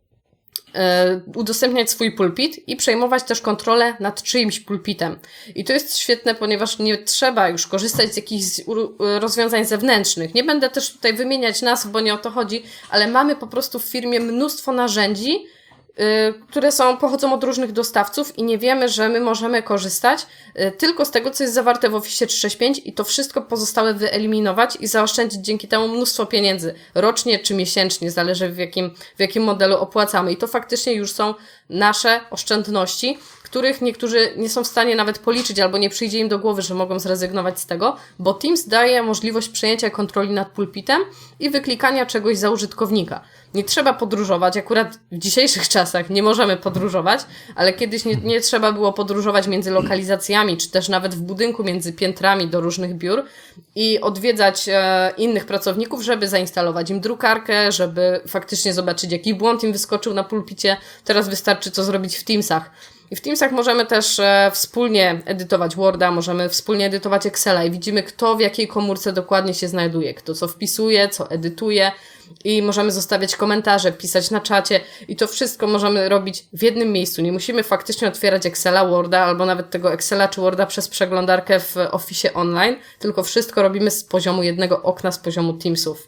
Speaker 2: udostępniać swój pulpit i przejmować też kontrolę nad czyimś pulpitem. I to jest świetne, ponieważ nie trzeba już korzystać z jakichś rozwiązań zewnętrznych. Nie będę też tutaj wymieniać nazw, bo nie o to chodzi, ale mamy po prostu w firmie mnóstwo narzędzi, które są, pochodzą od różnych dostawców i nie wiemy, że my możemy korzystać tylko z tego, co jest zawarte w Office trzysta sześćdziesiąt pięć i to wszystko pozostałe wyeliminować i zaoszczędzić dzięki temu mnóstwo pieniędzy, rocznie czy miesięcznie, zależy w jakim, w jakim modelu opłacamy. I to faktycznie już są nasze oszczędności, których niektórzy nie są w stanie nawet policzyć albo nie przyjdzie im do głowy, że mogą zrezygnować z tego, bo Teams daje możliwość przejęcia kontroli nad pulpitem i wyklikania czegoś za użytkownika. Nie trzeba podróżować, akurat w dzisiejszych czasach nie możemy podróżować, ale kiedyś nie, nie trzeba było podróżować między lokalizacjami, czy też nawet w budynku między piętrami do różnych biur i odwiedzać e, innych pracowników, żeby zainstalować im drukarkę, żeby faktycznie zobaczyć, jaki błąd im wyskoczył na pulpicie. Teraz wystarczy co zrobić w Teamsach. I w Teamsach możemy też e, wspólnie edytować Worda, możemy wspólnie edytować Excela i widzimy, kto w jakiej komórce dokładnie się znajduje, kto co wpisuje, co edytuje i możemy zostawiać komentarze, pisać na czacie i to wszystko możemy robić w jednym miejscu. Nie musimy faktycznie otwierać Excela, Worda albo nawet tego Excela czy Worda przez przeglądarkę w Office online, tylko wszystko robimy z poziomu jednego okna, z poziomu Teamsów.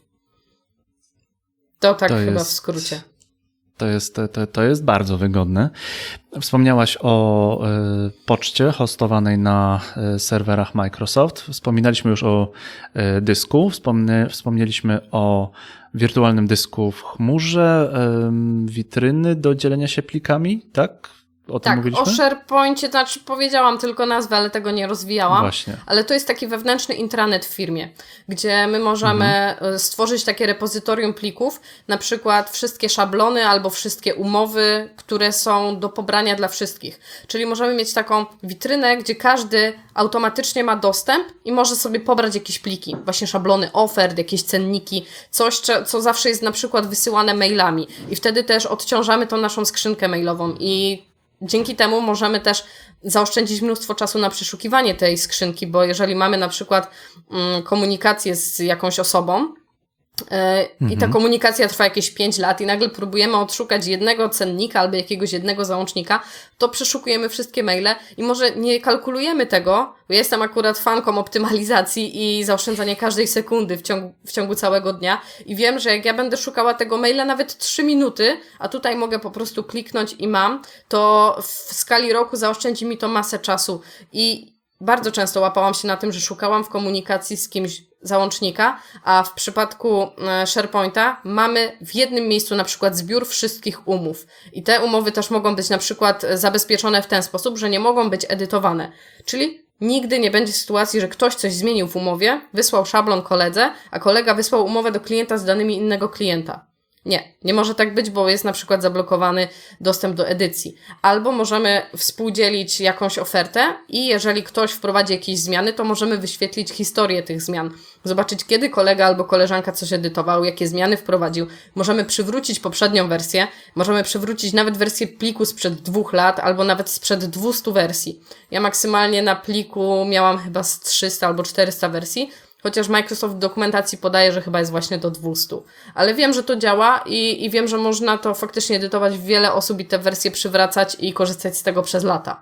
Speaker 2: To tak to chyba jest... w skrócie.
Speaker 1: To jest, to, to jest bardzo wygodne. Wspomniałaś o y, poczcie hostowanej na y, serwerach Microsoft. Wspominaliśmy już o y, dysku. Wspomnę, wspomnieliśmy o wirtualnym dysku w chmurze, y, witryny do dzielenia się plikami, tak? O tym
Speaker 2: tak,
Speaker 1: mówiliśmy?
Speaker 2: O SharePoincie, to znaczy powiedziałam tylko nazwę, ale tego nie rozwijałam.
Speaker 1: Właśnie.
Speaker 2: Ale to jest taki wewnętrzny intranet w firmie, gdzie my możemy mhm. stworzyć takie repozytorium plików, na przykład wszystkie szablony albo wszystkie umowy, które są do pobrania dla wszystkich. Czyli możemy mieć taką witrynę, gdzie każdy automatycznie ma dostęp i może sobie pobrać jakieś pliki, właśnie szablony ofert, jakieś cenniki, coś, co zawsze jest na przykład wysyłane mailami. I wtedy też odciążamy tą naszą skrzynkę mailową i dzięki temu możemy też zaoszczędzić mnóstwo czasu na przeszukiwanie tej skrzynki, bo jeżeli mamy na przykład mm, komunikację z jakąś osobą yy, mhm. i ta komunikacja trwa jakieś pięć lat i nagle próbujemy odszukać jednego cennika albo jakiegoś jednego załącznika, to przeszukujemy wszystkie maile i może nie kalkulujemy tego, bo ja jestem akurat fanką optymalizacji i zaoszczędzania każdej sekundy w ciągu, w ciągu całego dnia i wiem, że jak ja będę szukała tego maila nawet trzy minuty, a tutaj mogę po prostu kliknąć i mam, to w skali roku zaoszczędzi mi to masę czasu i bardzo często łapałam się na tym, że szukałam w komunikacji z kimś załącznika, a w przypadku SharePointa mamy w jednym miejscu na przykład zbiór wszystkich umów. I te umowy też mogą być na przykład zabezpieczone w ten sposób, że nie mogą być edytowane. Czyli nigdy nie będzie sytuacji, że ktoś coś zmienił w umowie, wysłał szablon koledze, a kolega wysłał umowę do klienta z danymi innego klienta. Nie, nie może tak być, bo jest na przykład zablokowany dostęp do edycji. Albo możemy współdzielić jakąś ofertę i jeżeli ktoś wprowadzi jakieś zmiany, to możemy wyświetlić historię tych zmian. Zobaczyć, kiedy kolega albo koleżanka coś edytował, jakie zmiany wprowadził. Możemy przywrócić poprzednią wersję, możemy przywrócić nawet wersję pliku sprzed dwóch lat albo nawet sprzed dwustu wersji. Ja maksymalnie na pliku miałam chyba z trzysta albo czterysta wersji, chociaż Microsoft w dokumentacji podaje, że chyba jest właśnie do dwustu. Ale wiem, że to działa i, i wiem, że można to faktycznie edytować w wiele osób i te wersje przywracać i korzystać z tego przez lata.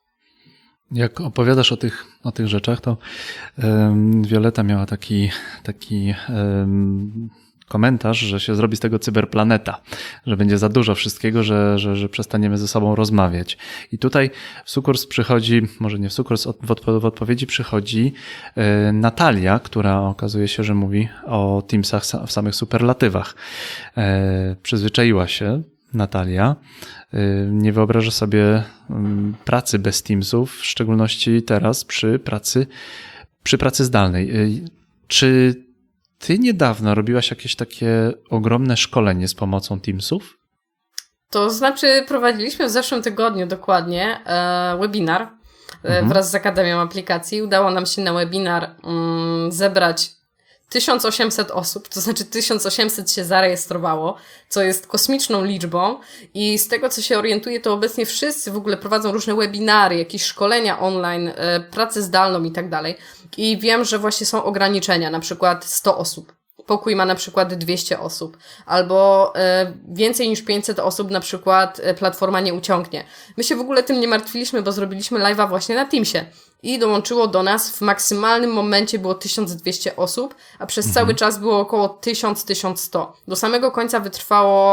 Speaker 1: Jak opowiadasz o tych, o tych rzeczach, to um, Violeta miała taki, taki um, komentarz, że się zrobi z tego cyberplaneta, że będzie za dużo wszystkiego, że, że, że przestaniemy ze sobą rozmawiać. I tutaj w sukurs przychodzi, może nie w sukurs, w, odpo- w odpowiedzi przychodzi e, Natalia, która okazuje się, że mówi o Teamsach w samych superlatywach. E, przyzwyczaiła się Natalia. E, nie wyobraża sobie um, pracy bez Teamsów, w szczególności teraz przy pracy, przy pracy zdalnej. E, czy Ty niedawno robiłaś jakieś takie ogromne szkolenie z pomocą Teamsów? To
Speaker 2: znaczy prowadziliśmy w zeszłym tygodniu dokładnie e, webinar e, mhm. wraz z Akademią Aplikacji. Udało nam się na webinar mm, zebrać tysiąc osiemset osób, to znaczy tysiąc osiemset się zarejestrowało, co jest kosmiczną liczbą i z tego, co się orientuję, to obecnie wszyscy w ogóle prowadzą różne webinary, jakieś szkolenia online, e, pracę zdalną i tak dalej. I wiem, że właśnie są ograniczenia, na przykład sto osób. Pokój ma na przykład dwieście osób, albo e, więcej niż pięćset osób na przykład e, platforma nie uciągnie. My się w ogóle tym nie martwiliśmy, bo zrobiliśmy live'a właśnie na Teamsie i dołączyło do nas w maksymalnym momencie było tysiąc dwieście osób, a przez mhm. cały czas było około tysiąc do tysiąca stu. Do samego końca wytrwało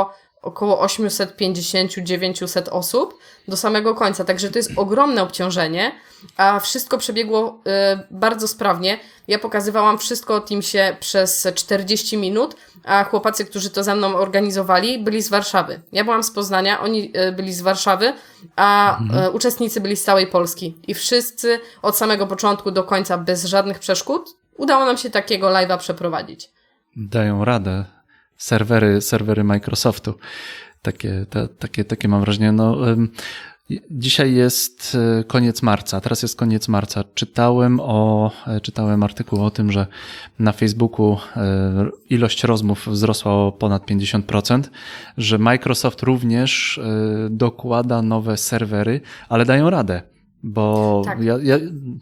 Speaker 2: około osiemset pięćdziesiąt do dziewięciuset osób do samego końca, także to jest ogromne obciążenie, a wszystko przebiegło y, bardzo sprawnie. Ja pokazywałam wszystko o Teamsie przez czterdzieści minut, a chłopacy, którzy to ze mną organizowali, byli z Warszawy. Ja byłam z Poznania, oni y, byli z Warszawy, a mhm. y, uczestnicy byli z całej Polski. I wszyscy od samego początku do końca, bez żadnych przeszkód, udało nam się takiego live'a przeprowadzić.
Speaker 1: Dają radę. Serwery, serwery Microsoftu. Takie, te, takie, takie mam wrażenie. No, ym, dzisiaj jest koniec marca, teraz jest koniec marca. Czytałem o, czytałem artykuł o tym, że na Facebooku y, ilość rozmów wzrosła o ponad pięćdziesiąt procent, że Microsoft również y, dokłada nowe serwery, ale dają radę, bo
Speaker 2: tak.
Speaker 1: ja, ja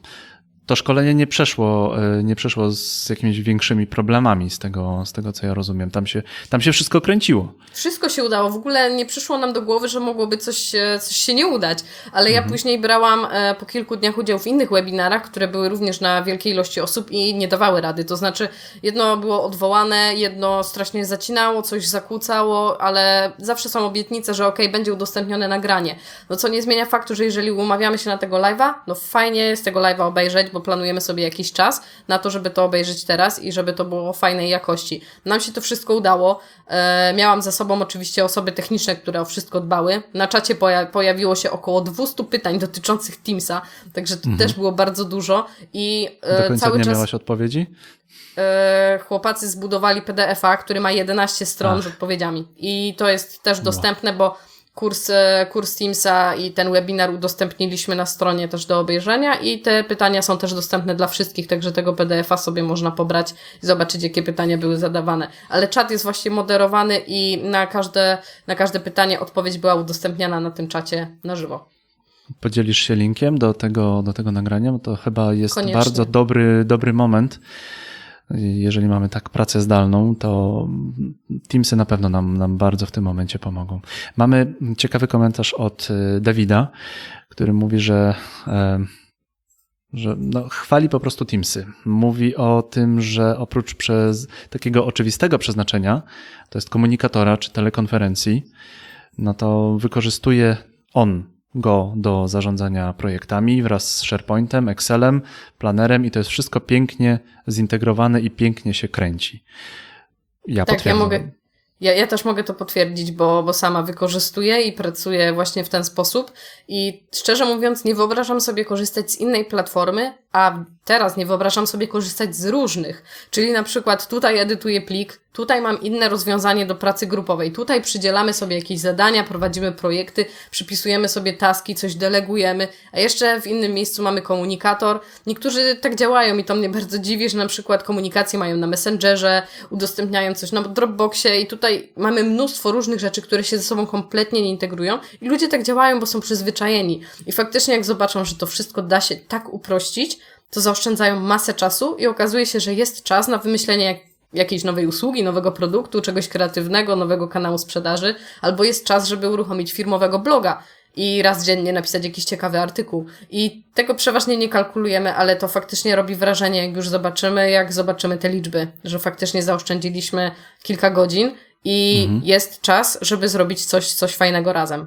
Speaker 1: to szkolenie nie przeszło, nie przeszło z jakimiś większymi problemami z tego, z tego co ja rozumiem. Tam się, tam się wszystko kręciło.
Speaker 2: Wszystko się udało. W ogóle nie przyszło nam do głowy, że mogłoby coś, coś się nie udać. Ale ja mhm. później brałam po kilku dniach udział w innych webinarach, które były również na wielkiej ilości osób i nie dawały rady. To znaczy jedno było odwołane, jedno strasznie zacinało, coś zakłócało, ale zawsze są obietnice, że okej, okay, będzie udostępnione nagranie. No co nie zmienia faktu, że jeżeli umawiamy się na tego live'a, no fajnie jest tego live'a obejrzeć, bo planujemy sobie jakiś czas na to, żeby to obejrzeć teraz i żeby to było fajnej jakości. Nam się to wszystko udało. E, miałam za sobą oczywiście osoby techniczne, które o wszystko dbały. Na czacie poja- pojawiło się około dwieście pytań dotyczących Teamsa, także to mhm. też było bardzo dużo. I e,
Speaker 1: Do końca
Speaker 2: cały
Speaker 1: dnia
Speaker 2: czas
Speaker 1: miałaś odpowiedzi?
Speaker 2: E, chłopacy zbudowali P D F a, który ma jedenaście stron Ach. z odpowiedziami. I to jest też dostępne, bo Kurs, kurs Teamsa i ten webinar udostępniliśmy na stronie też do obejrzenia i te pytania są też dostępne dla wszystkich, także tego P D F a sobie można pobrać i zobaczyć, jakie pytania były zadawane. Ale czat jest właśnie moderowany i na każde, na każde pytanie odpowiedź była udostępniana na tym czacie na żywo.
Speaker 1: Podzielisz się linkiem do tego, do tego nagrania, bo to chyba jest
Speaker 2: Koniecznie.
Speaker 1: bardzo dobry, dobry moment. Jeżeli mamy tak pracę zdalną, to Teamsy na pewno nam, nam bardzo w tym momencie pomogą. Mamy ciekawy komentarz od Dawida, który mówi, że, że no, chwali po prostu Teamsy. Mówi o tym, że oprócz przez takiego oczywistego przeznaczenia, to jest komunikatora czy telekonferencji, no to wykorzystuje on go do zarządzania projektami wraz z SharePointem, Excelem, planerem i to jest wszystko pięknie zintegrowane i pięknie się kręci. Ja
Speaker 2: tak,
Speaker 1: potwierdzam.
Speaker 2: Ja, mogę, ja, ja też mogę to potwierdzić, bo, bo sama wykorzystuję i pracuję właśnie w ten sposób i szczerze mówiąc nie wyobrażam sobie korzystać z innej platformy, a teraz nie wyobrażam sobie korzystać z różnych. Czyli na przykład tutaj edytuję plik, tutaj mam inne rozwiązanie do pracy grupowej, tutaj przydzielamy sobie jakieś zadania, prowadzimy projekty, przypisujemy sobie taski, coś delegujemy, a jeszcze w innym miejscu mamy komunikator. Niektórzy tak działają i to mnie bardzo dziwi, że na przykład komunikacje mają na Messengerze, udostępniają coś na Dropboxie i tutaj mamy mnóstwo różnych rzeczy, które się ze sobą kompletnie nie integrują i ludzie tak działają, bo są przyzwyczajeni. I faktycznie jak zobaczą, że to wszystko da się tak uprościć, to zaoszczędzają masę czasu i okazuje się, że jest czas na wymyślenie jak, jakiejś nowej usługi, nowego produktu, czegoś kreatywnego, nowego kanału sprzedaży, albo jest czas, żeby uruchomić firmowego bloga i raz dziennie napisać jakiś ciekawy artykuł. I tego przeważnie nie kalkulujemy, ale to faktycznie robi wrażenie, jak już zobaczymy, jak zobaczymy te liczby, że faktycznie zaoszczędziliśmy kilka godzin i mhm. jest czas, żeby zrobić coś, coś fajnego razem.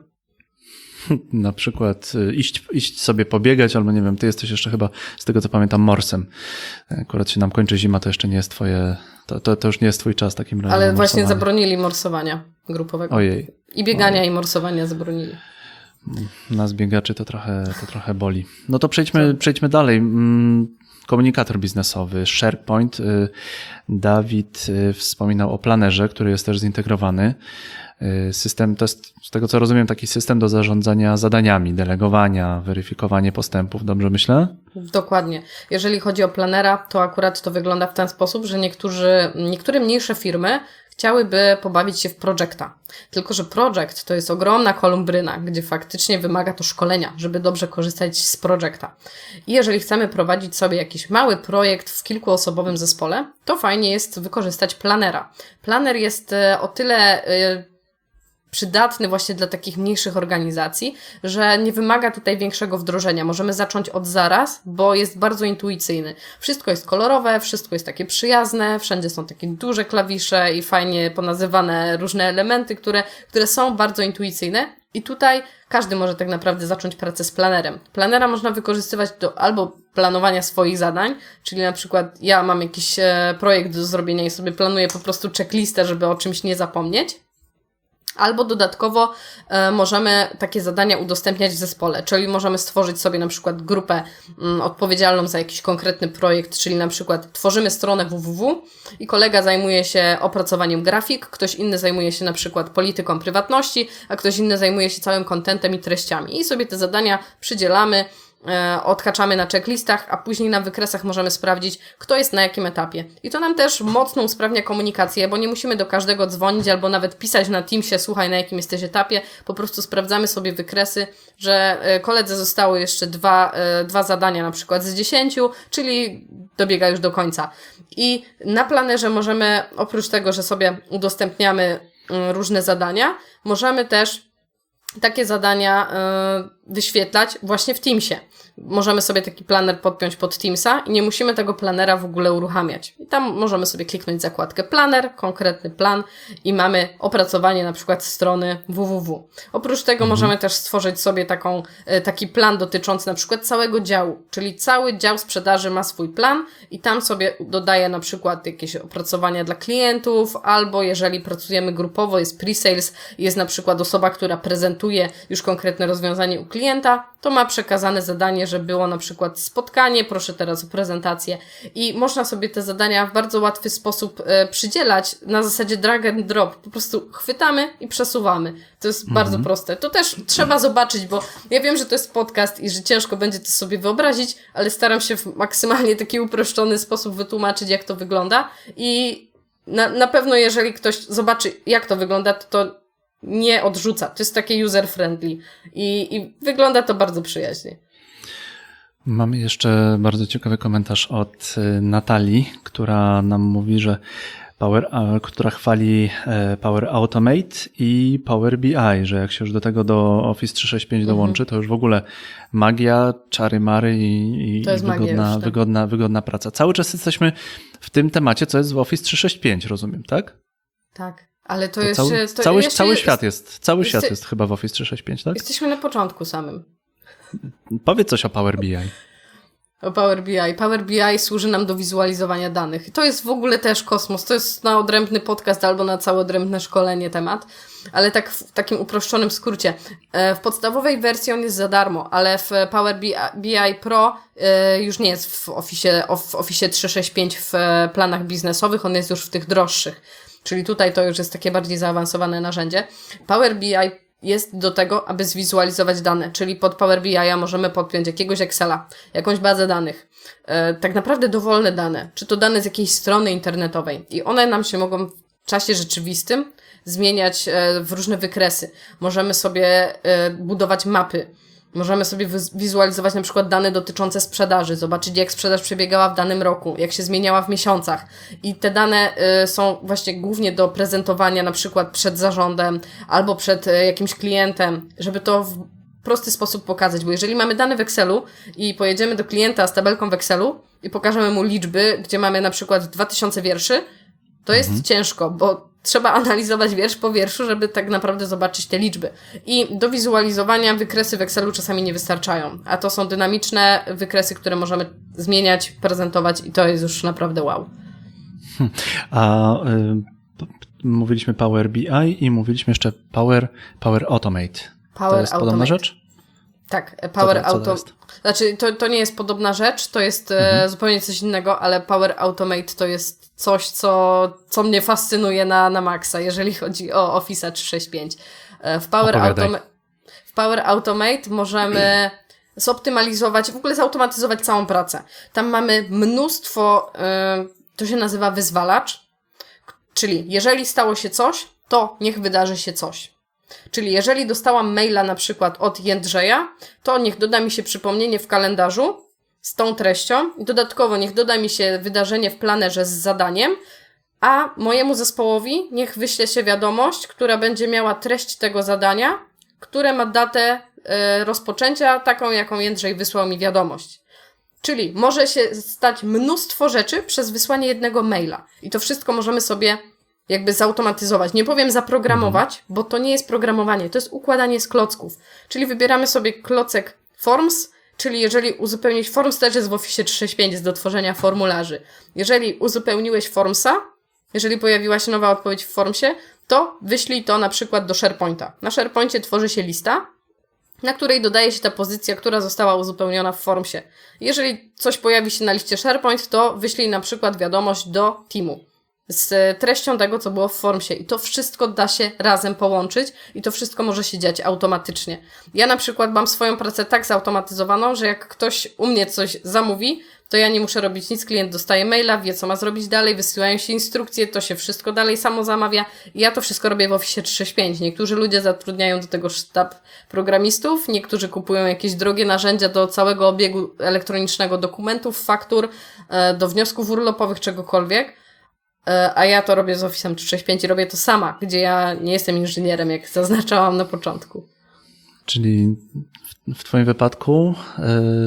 Speaker 1: Na przykład iść, iść sobie pobiegać, albo nie wiem, ty jesteś jeszcze chyba, z tego co pamiętam, morsem. Akurat się nam kończy zima, to jeszcze nie jest twoje, to, to, to już nie jest twój czas w takim razie.
Speaker 2: Ale właśnie zabronili morsowania grupowego.
Speaker 1: Ojej.
Speaker 2: I biegania
Speaker 1: Ojej.
Speaker 2: i morsowania zabronili.
Speaker 1: Nas biegaczy to trochę, to trochę boli. No to przejdźmy, przejdźmy dalej. Komunikator biznesowy, SharePoint. Dawid wspominał o planerze, który jest też zintegrowany. System, to jest z tego co rozumiem taki system do zarządzania zadaniami, delegowania, weryfikowanie postępów, dobrze myślę?
Speaker 2: Dokładnie. Jeżeli chodzi o planera, to akurat to wygląda w ten sposób, że niektórzy, niektóre mniejsze firmy chciałyby pobawić się w Projecta. Tylko że Project to jest ogromna kolumbryna, gdzie faktycznie wymaga to szkolenia, żeby dobrze korzystać z Projecta. I jeżeli chcemy prowadzić sobie jakiś mały projekt w kilkuosobowym zespole, to fajnie jest wykorzystać planera. Planer jest o tyle przydatny właśnie dla takich mniejszych organizacji, że nie wymaga tutaj większego wdrożenia. Możemy zacząć od zaraz, bo jest bardzo intuicyjny. Wszystko jest kolorowe, wszystko jest takie przyjazne, wszędzie są takie duże klawisze i fajnie ponazywane różne elementy, które, które są bardzo intuicyjne. I tutaj każdy może tak naprawdę zacząć pracę z planerem. Planera można wykorzystywać do albo planowania swoich zadań, czyli na przykład ja mam jakiś e, projekt do zrobienia i sobie planuję po prostu checklistę, żeby o czymś nie zapomnieć. Albo dodatkowo e, możemy takie zadania udostępniać w zespole, czyli możemy stworzyć sobie na przykład grupę m, odpowiedzialną za jakiś konkretny projekt, czyli na przykład tworzymy stronę www i kolega zajmuje się opracowaniem grafik, ktoś inny zajmuje się na przykład polityką prywatności, a ktoś inny zajmuje się całym contentem i treściami i sobie te zadania przydzielamy, e, odhaczamy na checklistach, a później na wykresach możemy sprawdzić, kto jest na jakim etapie. I to nam też mocno usprawnia komunikację, bo nie musimy do każdego dzwonić albo nawet pisać na Teamsie, słuchaj, na jakim jesteś etapie, po prostu sprawdzamy sobie wykresy, że e, koledze zostało jeszcze dwa, e, dwa zadania na przykład z dziesięciu, czyli dobiega już do końca. I na planerze możemy, oprócz tego, że sobie udostępniamy y, różne zadania, możemy też takie zadania y, wyświetlać właśnie w Teamsie. Możemy sobie taki planer podpiąć pod Teamsa i nie musimy tego planera w ogóle uruchamiać. I tam możemy sobie kliknąć zakładkę planer, konkretny plan i mamy opracowanie na przykład strony www. Oprócz tego mhm. możemy też stworzyć sobie taką, taki plan dotyczący na przykład całego działu, czyli cały dział sprzedaży ma swój plan i tam sobie dodaje na przykład jakieś opracowania dla klientów, albo jeżeli pracujemy grupowo, jest pre-sales, jest na przykład osoba, która prezentuje już konkretne rozwiązanie u klienta, to ma przekazane zadanie, że było na przykład spotkanie, proszę teraz o prezentację i można sobie te zadania w bardzo łatwy sposób e, przydzielać na zasadzie drag and drop. Po prostu chwytamy i przesuwamy. To jest mhm. bardzo proste. To też trzeba zobaczyć, bo ja wiem, że to jest podcast i że ciężko będzie to sobie wyobrazić, ale staram się w maksymalnie taki uproszczony sposób wytłumaczyć, jak to wygląda i na, na pewno jeżeli ktoś zobaczy, jak to wygląda, to, to nie odrzuca. To jest takie user-friendly i, i wygląda to bardzo przyjaźnie.
Speaker 1: Mamy jeszcze bardzo ciekawy komentarz od Natalii, która nam mówi, że Power, która chwali Power Automate i Power B I, że jak się już do tego do Office trzysta sześćdziesiąt pięć mhm. dołączy, to już w ogóle magia, czary mary i, i, i wygodna, już, tak. wygodna, wygodna praca. Cały czas jesteśmy w tym temacie, co jest w Office trzysta sześćdziesiąt pięć, rozumiem, tak?
Speaker 2: Tak. Ale to, to jest...
Speaker 1: Cały,
Speaker 2: to
Speaker 1: cały,
Speaker 2: jeszcze
Speaker 1: cały
Speaker 2: jest,
Speaker 1: świat jest, cały
Speaker 2: jest,
Speaker 1: świat jest chyba w Office trzysta sześćdziesiąt pięć, tak?
Speaker 2: Jesteśmy na początku samym.
Speaker 1: Powiedz coś o Power B I.
Speaker 2: O Power B I. Power B I służy nam do wizualizowania danych. To jest w ogóle też kosmos. To jest na odrębny podcast albo na całe odrębne szkolenie temat. Ale tak w takim uproszczonym skrócie. W podstawowej wersji on jest za darmo, ale w Power B I Pro już nie jest w Office, w Office trzysta sześćdziesiąt pięć w planach biznesowych. On jest już w tych droższych. Czyli tutaj to już jest takie bardziej zaawansowane narzędzie. Power B I jest do tego, aby zwizualizować dane, czyli pod Power B I możemy podpiąć jakiegoś Excela, jakąś bazę danych, e, tak naprawdę dowolne dane, czy to dane z jakiejś strony internetowej i one nam się mogą w czasie rzeczywistym zmieniać e, w różne wykresy. Możemy sobie e, budować mapy, możemy sobie wizualizować na przykład dane dotyczące sprzedaży, zobaczyć jak sprzedaż przebiegała w danym roku, jak się zmieniała w miesiącach. I te dane y, są właśnie głównie do prezentowania na przykład przed zarządem albo przed y, jakimś klientem, żeby to w prosty sposób pokazać. Bo jeżeli mamy dane w Excelu i pojedziemy do klienta z tabelką w Excelu i pokażemy mu liczby, gdzie mamy na przykład dwa tysiące wierszy, to jest mhm. ciężko, bo trzeba analizować wiersz po wierszu, żeby tak naprawdę zobaczyć te liczby. I do wizualizowania wykresy w Excelu czasami nie wystarczają, a to są dynamiczne wykresy, które możemy zmieniać, prezentować i to jest już naprawdę wow.
Speaker 1: A y, mówiliśmy Power B I i mówiliśmy jeszcze Power, Power Automate.
Speaker 2: Power
Speaker 1: to jest
Speaker 2: Automate.
Speaker 1: podobna rzecz?
Speaker 2: Tak, Power
Speaker 1: Automate.
Speaker 2: Znaczy, to, to nie jest podobna rzecz, to jest mhm. e, zupełnie coś innego, ale Power Automate to jest coś, co, co mnie fascynuje na, na maksa, jeżeli chodzi o Office trzysta sześćdziesiąt pięć. E, w, Power Automa- w Power Automate możemy zoptymalizować, w ogóle zautomatyzować całą pracę. Tam mamy mnóstwo, e, to się nazywa wyzwalacz, czyli jeżeli stało się coś, to niech wydarzy się coś. Czyli jeżeli dostałam maila na przykład od Jędrzeja, to niech doda mi się przypomnienie w kalendarzu z tą treścią i dodatkowo niech doda mi się wydarzenie w planerze z zadaniem a mojemu zespołowi niech wyśle się wiadomość, która będzie miała treść tego zadania, które ma datę y, rozpoczęcia, taką jaką Jędrzej wysłał mi wiadomość. Czyli może się stać mnóstwo rzeczy przez wysłanie jednego maila. I to wszystko możemy sobie jakby zautomatyzować. Nie powiem zaprogramować, mhm. bo to nie jest programowanie, to jest układanie z klocków. Czyli wybieramy sobie klocek Forms, czyli jeżeli uzupełnić Forms, też jest w Office trzysta sześćdziesiąt pięć, jest do tworzenia formularzy. Jeżeli uzupełniłeś Formsa, jeżeli pojawiła się nowa odpowiedź w Formsie, to wyślij to na przykład do SharePointa. Na SharePoincie tworzy się lista, na której dodaje się ta pozycja, która została uzupełniona w Formsie. Jeżeli coś pojawi się na liście SharePoint, to wyślij na przykład wiadomość do teamu z treścią tego, co było w Formsie. I to wszystko da się razem połączyć i to wszystko może się dziać automatycznie. Ja na przykład mam swoją pracę tak zautomatyzowaną, że jak ktoś u mnie coś zamówi, to ja nie muszę robić nic, klient dostaje maila, wie co ma zrobić dalej, wysyłają się instrukcje, to się wszystko dalej samo zamawia i ja to wszystko robię w Office trzysta sześćdziesiąt pięć. Niektórzy ludzie zatrudniają do tego sztab programistów, niektórzy kupują jakieś drogie narzędzia do całego obiegu elektronicznego dokumentów, faktur, do wniosków urlopowych, czegokolwiek, a ja to robię z Office'em trzysta sześćdziesiąt pięć i robię to sama, gdzie ja nie jestem inżynierem, jak zaznaczałam na początku.
Speaker 1: Czyli w, w twoim wypadku yy...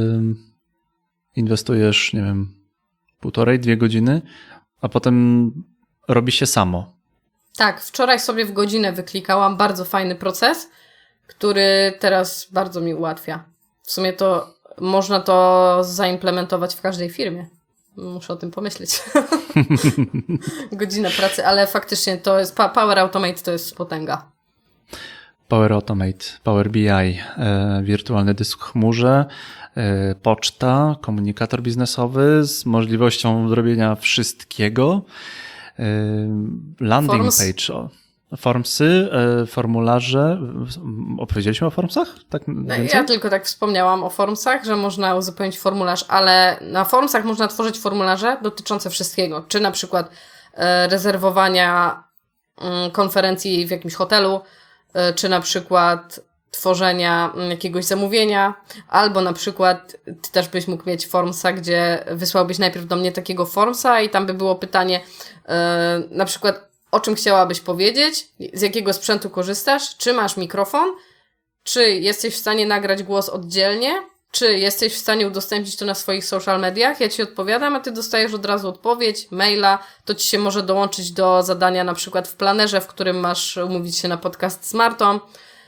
Speaker 1: inwestujesz, nie wiem, półtorej, dwie godziny, a potem robi się samo.
Speaker 2: Tak, wczoraj sobie w godzinę wyklikałam bardzo fajny proces, który teraz bardzo mi ułatwia. W sumie to można to zaimplementować w każdej firmie. Muszę o tym pomyśleć. Godzina pracy, ale faktycznie to jest Power Automate, to jest potęga.
Speaker 1: Power Automate, Power B I, e, wirtualny dysk w chmurze, e, poczta, komunikator biznesowy z możliwością zrobienia wszystkiego, e, landing
Speaker 2: Forms.
Speaker 1: page, o, formsy, e, formularze. Opowiedzieliśmy o formsach? Tak więcej?
Speaker 2: Ja tylko tak wspomniałam o formsach, że można uzupełnić formularz, ale na formsach można tworzyć formularze dotyczące wszystkiego, czy na przykład e, rezerwowania mm, konferencji w jakimś hotelu, czy na przykład tworzenia jakiegoś zamówienia, albo na przykład ty też byś mógł mieć formsa, gdzie wysłałbyś najpierw do mnie takiego formsa i tam by było pytanie yy, na przykład o czym chciałabyś powiedzieć, z jakiego sprzętu korzystasz, czy masz mikrofon, czy jesteś w stanie nagrać głos oddzielnie, czy jesteś w stanie udostępnić to na swoich social mediach. Ja ci odpowiadam, a ty dostajesz od razu odpowiedź, maila, to ci się może dołączyć do zadania na przykład w planerze, w którym masz umówić się na podcast z Martą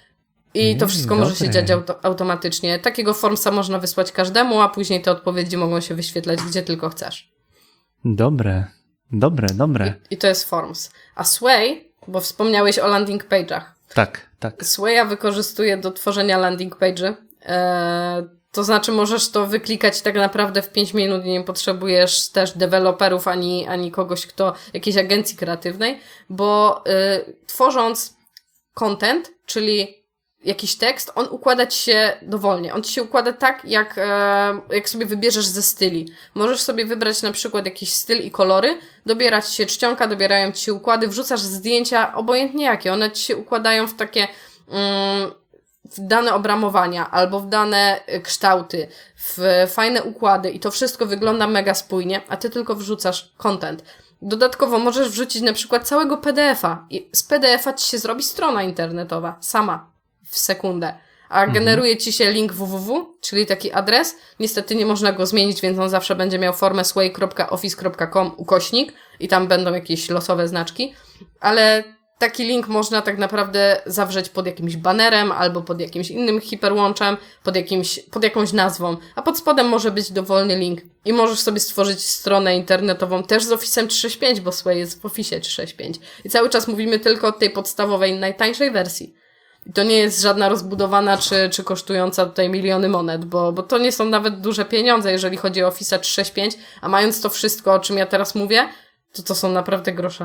Speaker 2: i to wszystko
Speaker 1: Dobre.
Speaker 2: może się dziać auto- automatycznie. Takiego formsa można wysłać każdemu, a później te odpowiedzi mogą się wyświetlać gdzie tylko chcesz.
Speaker 1: Dobre, dobre, dobre.
Speaker 2: I, i to jest Forms. A Sway, bo wspomniałeś o landing page'ach.
Speaker 1: Tak, tak.
Speaker 2: Swaya wykorzystuję do tworzenia landing page'y. Eee, To znaczy możesz to wyklikać tak naprawdę w pięć minut i nie potrzebujesz też deweloperów ani, ani kogoś, kto, jakiejś agencji kreatywnej, bo y, tworząc content, czyli jakiś tekst, on układa ci się dowolnie. On ci się układa tak, jak, e, jak sobie wybierzesz ze styli. Możesz sobie wybrać na przykład jakiś styl i kolory, dobierać się czcionka, dobierają ci się układy, wrzucasz zdjęcia, obojętnie jakie. One ci się układają w takie... Mm, w dane obramowania albo w dane kształty, w fajne układy i to wszystko wygląda mega spójnie, a ty tylko wrzucasz content. Dodatkowo możesz wrzucić na przykład całego P D F a i z P D F a ci się zrobi strona internetowa sama w sekundę, a
Speaker 1: mhm.
Speaker 2: generuje ci się link www, czyli taki adres. Niestety nie można go zmienić, więc on zawsze będzie miał formę sway kropka office kropka com ukośnik i tam będą jakieś losowe znaczki, ale taki link można tak naprawdę zawrzeć pod jakimś banerem albo pod jakimś innym hiperłączem, pod, jakimś, pod jakąś nazwą, a pod spodem może być dowolny link i możesz sobie stworzyć stronę internetową też z Office'em trzysta sześćdziesiąt pięć, bo Sway jest w Office'ie trzysta sześćdziesiąt pięć i cały czas mówimy tylko o tej podstawowej, najtańszej wersji. I to nie jest żadna rozbudowana czy, czy kosztująca tutaj miliony monet, bo, bo to nie są nawet duże pieniądze, jeżeli chodzi o Office'a trzysta sześćdziesiąt pięć, a mając to wszystko, o czym ja teraz mówię, to to są naprawdę grosze.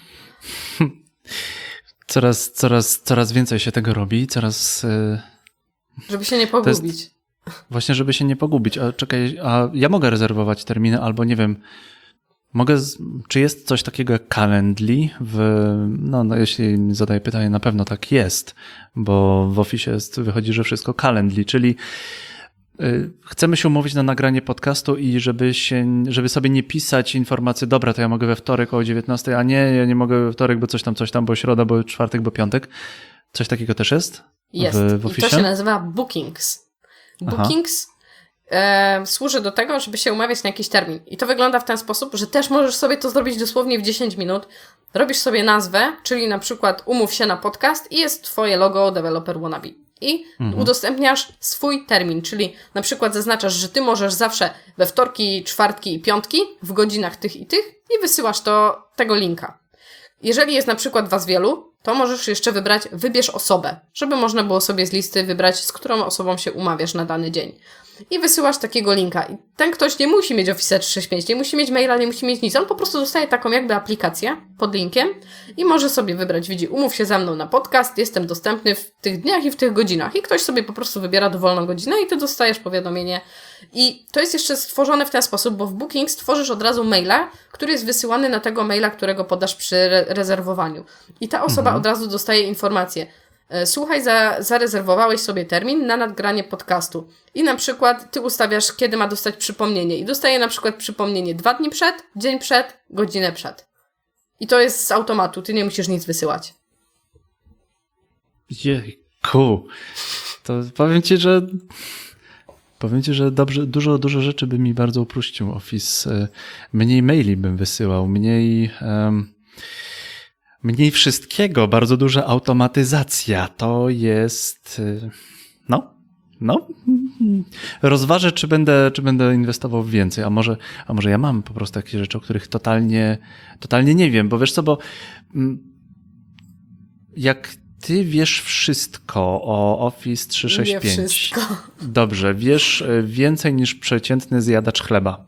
Speaker 1: Coraz, coraz, coraz więcej się tego robi, coraz... Yy...
Speaker 2: Żeby się nie pogubić.
Speaker 1: Jest... Właśnie, żeby się nie pogubić. A czekaj, a ja mogę rezerwować terminy albo nie wiem, mogę, z... czy jest coś takiego jak Calendly? W... No, no, jeśli zadaję pytanie, na pewno tak jest, bo w Office jest, wychodzi, że wszystko Calendly, czyli chcemy się umówić na nagranie podcastu i żeby, się, żeby sobie nie pisać informacji, dobra, to ja mogę we wtorek o dziewiętnastej, a nie, ja nie mogę we wtorek, bo coś tam, coś tam, bo środa, bo czwartek, bo piątek. Coś takiego też jest?
Speaker 2: Jest.
Speaker 1: W, w
Speaker 2: I to się nazywa bookings. Bookings e, służy do tego, żeby się umawiać na jakiś termin. I to wygląda w ten sposób, że też możesz sobie to zrobić dosłownie w dziesięć minut. Robisz sobie nazwę, czyli na przykład umów się na podcast i jest twoje logo Developer Wannabe. I mhm. udostępniasz swój termin, czyli na przykład zaznaczasz, że ty możesz zawsze we wtorki, czwartki i piątki w godzinach tych i tych i wysyłasz to tego linka. Jeżeli jest na przykład was wielu, to możesz jeszcze wybrać wybierz osobę, żeby można było sobie z listy wybrać, z którą osobą się umawiasz na dany dzień. I wysyłasz takiego linka. I ten ktoś nie musi mieć Office trzysta sześćdziesiąt pięć, nie musi mieć maila, nie musi mieć nic. On po prostu dostaje taką jakby aplikację pod linkiem i może sobie wybrać, widzi, umów się ze mną na podcast, jestem dostępny w tych dniach i w tych godzinach. I ktoś sobie po prostu wybiera dowolną godzinę i ty dostajesz powiadomienie. I to jest jeszcze stworzone w ten sposób, bo w Booking stworzysz od razu maila, który jest wysyłany na tego maila, którego podasz przy re- rezerwowaniu. I ta osoba mhm. od razu dostaje informację. Słuchaj, za, zarezerwowałeś sobie termin na nagranie podcastu i na przykład ty ustawiasz, kiedy ma dostać przypomnienie i dostaje na przykład przypomnienie dwa dni przed, dzień przed, godzinę przed. I to jest z automatu, ty nie musisz nic wysyłać.
Speaker 1: Jejku, to powiem ci, że powiem ci, że dobrze, dużo, dużo rzeczy by mi bardzo uprościł Office. Mniej maili bym wysyłał, mniej... Um... Mniej wszystkiego, bardzo duża automatyzacja. To jest, no, no, rozważę, czy będę, czy będę inwestował w więcej, a może, a może ja mam po prostu takie rzeczy, o których totalnie, totalnie nie wiem, bo wiesz co, bo jak ty wiesz wszystko o Office trzysta sześćdziesiąt pięć.
Speaker 2: Nie wszystko.
Speaker 1: Dobrze, wiesz więcej niż przeciętny zjadacz chleba.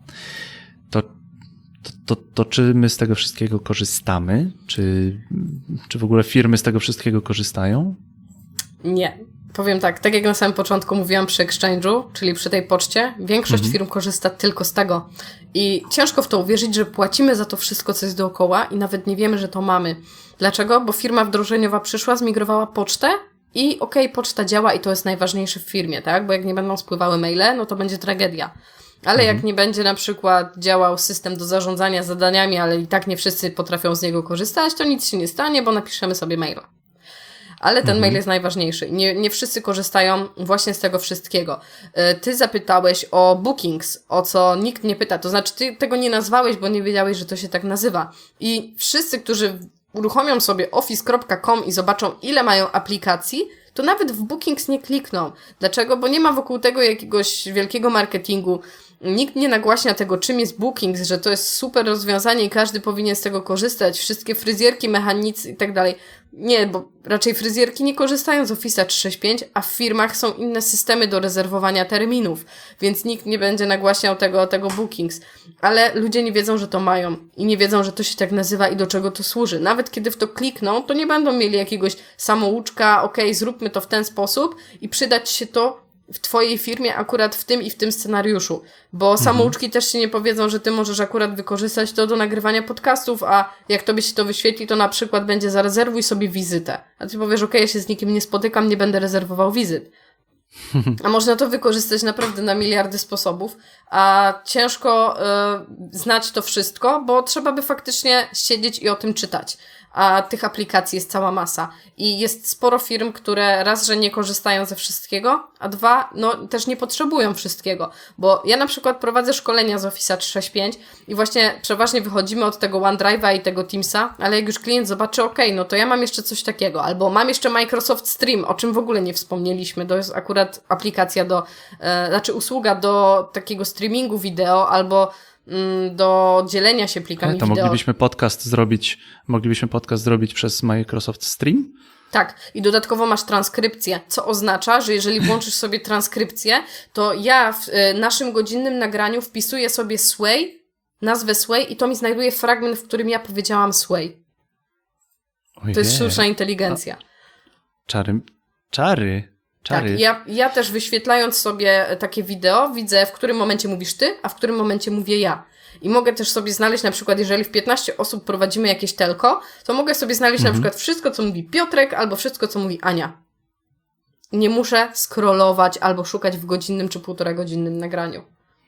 Speaker 1: To To, to, to czy my z tego wszystkiego korzystamy? Czy, czy w ogóle firmy z tego wszystkiego korzystają?
Speaker 2: Nie. Powiem tak, tak jak na samym początku mówiłam przy Exchange'u, czyli przy tej poczcie, większość mhm. firm korzysta tylko z tego. I ciężko w to uwierzyć, że płacimy za to wszystko, co jest dookoła i nawet nie wiemy, że to mamy. Dlaczego? Bo firma wdrożeniowa przyszła, zmigrowała pocztę i okej, okay, poczta działa i to jest najważniejsze w firmie, tak? Bo jak nie będą spływały maile, no to będzie tragedia. Ale mhm. jak nie będzie na przykład działał system do zarządzania zadaniami, ale i tak nie wszyscy potrafią z niego korzystać, to nic się nie stanie, bo napiszemy sobie maila. Ale ten mhm. mail jest najważniejszy. Nie, nie wszyscy korzystają właśnie z tego wszystkiego. Ty zapytałeś o bookings, o co nikt nie pyta. To znaczy, ty tego nie nazwałeś, bo nie wiedziałeś, że to się tak nazywa. I wszyscy, którzy uruchomią sobie office kropka com i zobaczą, ile mają aplikacji, to nawet w Bookings nie klikną. Dlaczego? Bo nie ma wokół tego jakiegoś wielkiego marketingu. Nikt nie nagłaśnia tego, czym jest Bookings, że to jest super rozwiązanie i każdy powinien z tego korzystać. Wszystkie fryzjerki, mechanicy i tak dalej. Nie, bo raczej fryzjerki nie korzystają z Office'a trzysta sześćdziesiąt pięć, a w firmach są inne systemy do rezerwowania terminów, więc nikt nie będzie nagłaśniał tego, tego Bookings. Ale ludzie nie wiedzą, że to mają i nie wiedzą, że to się tak nazywa i do czego to służy. Nawet kiedy w to klikną, to nie będą mieli jakiegoś samouczka, okej, okay, zróbmy to w ten sposób i przydać się to w twojej firmie akurat w tym i w tym scenariuszu, bo mhm. samouczki też się nie powiedzą, że ty możesz akurat wykorzystać to do nagrywania podcastów, a jak tobie się to wyświetli, to na przykład będzie zarezerwuj sobie wizytę. A ty powiesz, okej, okay, ja się z nikim nie spotykam, nie będę rezerwował wizyt. A można to wykorzystać naprawdę na miliardy sposobów, a ciężko y, znać to wszystko, bo trzeba by faktycznie siedzieć i o tym czytać. A tych aplikacji jest cała masa. I jest sporo firm, które raz, że nie korzystają ze wszystkiego, a dwa, no też nie potrzebują wszystkiego. Bo ja na przykład prowadzę szkolenia z Office'a trzysta sześćdziesiąt pięć i właśnie przeważnie wychodzimy od tego OneDrive'a i tego Teamsa, ale jak już klient zobaczy, okej, okay, no to ja mam jeszcze coś takiego, albo mam jeszcze Microsoft Stream, o czym w ogóle nie wspomnieliśmy, to jest akurat aplikacja do, e, znaczy usługa do takiego streamingu wideo, albo do dzielenia się plikami
Speaker 1: to
Speaker 2: wideo.
Speaker 1: moglibyśmy podcast zrobić, moglibyśmy podcast zrobić przez Microsoft Stream?
Speaker 2: Tak. I dodatkowo masz transkrypcję, co oznacza, że jeżeli włączysz sobie transkrypcję, to ja w y, naszym godzinnym nagraniu wpisuję sobie Sway, nazwę Sway i to mi znajduje fragment, w którym ja powiedziałam Sway.
Speaker 1: Ojej.
Speaker 2: To jest sztuczna inteligencja.
Speaker 1: A, czary, czary. Czary.
Speaker 2: Tak, ja, ja też wyświetlając sobie takie wideo, widzę, w którym momencie mówisz ty, a w którym momencie mówię ja. I mogę też sobie znaleźć, na przykład, jeżeli w piętnaście osób prowadzimy jakieś telko, to mogę sobie znaleźć mhm. na przykład wszystko, co mówi Piotrek, albo wszystko, co mówi Ania. nie muszę scrollować albo szukać w godzinnym czy półtora godzinnym nagraniu.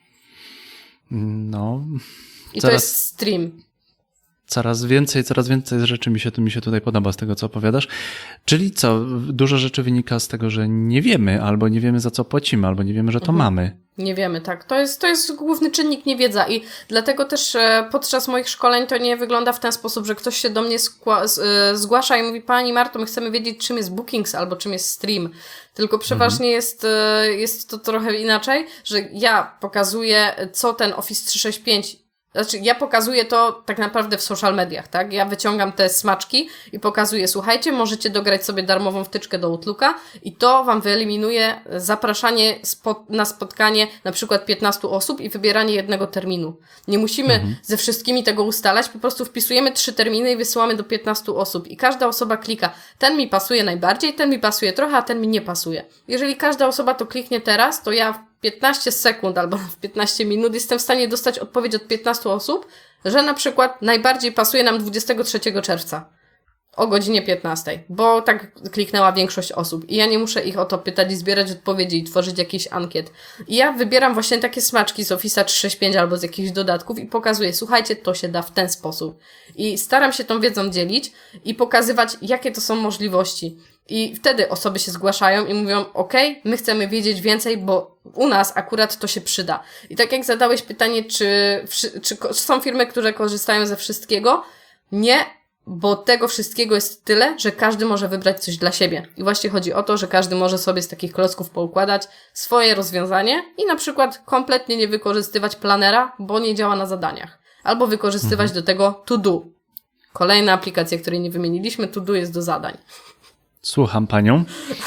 Speaker 1: No.
Speaker 2: I
Speaker 1: coraz,
Speaker 2: to jest stream.
Speaker 1: Coraz więcej, coraz więcej rzeczy mi się, mi się tutaj podoba z tego, co opowiadasz. Czyli co? Dużo rzeczy wynika z tego, że nie wiemy, albo nie wiemy, za co płacimy, albo nie wiemy, że to mhm. mamy.
Speaker 2: Nie wiemy, tak. To jest, to jest główny czynnik, niewiedza i dlatego też e, podczas moich szkoleń to nie wygląda w ten sposób, że ktoś się do mnie skła, z, e, zgłasza i mówi: Pani Marto, my chcemy wiedzieć, czym jest Bookings albo czym jest Stream. Tylko przeważnie mhm. jest, e, jest to trochę inaczej, że ja pokazuję, co ten Office trzysta sześćdziesiąt pięć. Znaczy, ja pokazuję to tak naprawdę w social mediach, tak? Ja wyciągam te smaczki i pokazuję: słuchajcie, możecie dograć sobie darmową wtyczkę do Outlooka i to wam wyeliminuje zapraszanie spo- na spotkanie na przykład piętnastu osób i wybieranie jednego terminu. Nie musimy mhm. ze wszystkimi tego ustalać, po prostu wpisujemy trzy terminy i wysyłamy do piętnastu osób i każda osoba klika: ten mi pasuje najbardziej, ten mi pasuje trochę, a ten mi nie pasuje. Jeżeli każda osoba to kliknie teraz, to ja w piętnaście sekund albo w piętnaście minut jestem w stanie dostać odpowiedź od piętnastu osób, że na przykład najbardziej pasuje nam dwudziestego trzeciego czerwca o godzinie piętnastej, bo tak kliknęła większość osób i ja nie muszę ich o to pytać i zbierać odpowiedzi i tworzyć jakichś ankiet. I ja wybieram właśnie takie smaczki z Office'a trzysta sześćdziesiąt pięć albo z jakichś dodatków i pokazuję: słuchajcie, to się da w ten sposób. I staram się tą wiedzą dzielić i pokazywać, jakie to są możliwości. I wtedy osoby się zgłaszają i mówią: okej, my chcemy wiedzieć więcej, bo u nas akurat to się przyda. I tak jak zadałeś pytanie, czy, czy są firmy, które korzystają ze wszystkiego? Nie, bo tego wszystkiego jest tyle, że każdy może wybrać coś dla siebie. I właśnie chodzi o to, że każdy może sobie z takich klocków poukładać swoje rozwiązanie i na przykład kompletnie nie wykorzystywać planera, bo nie działa na zadaniach. Albo wykorzystywać mhm. do tego To Do. Kolejna aplikacja, której nie wymieniliśmy, To Do jest do zadań.
Speaker 1: Słucham panią.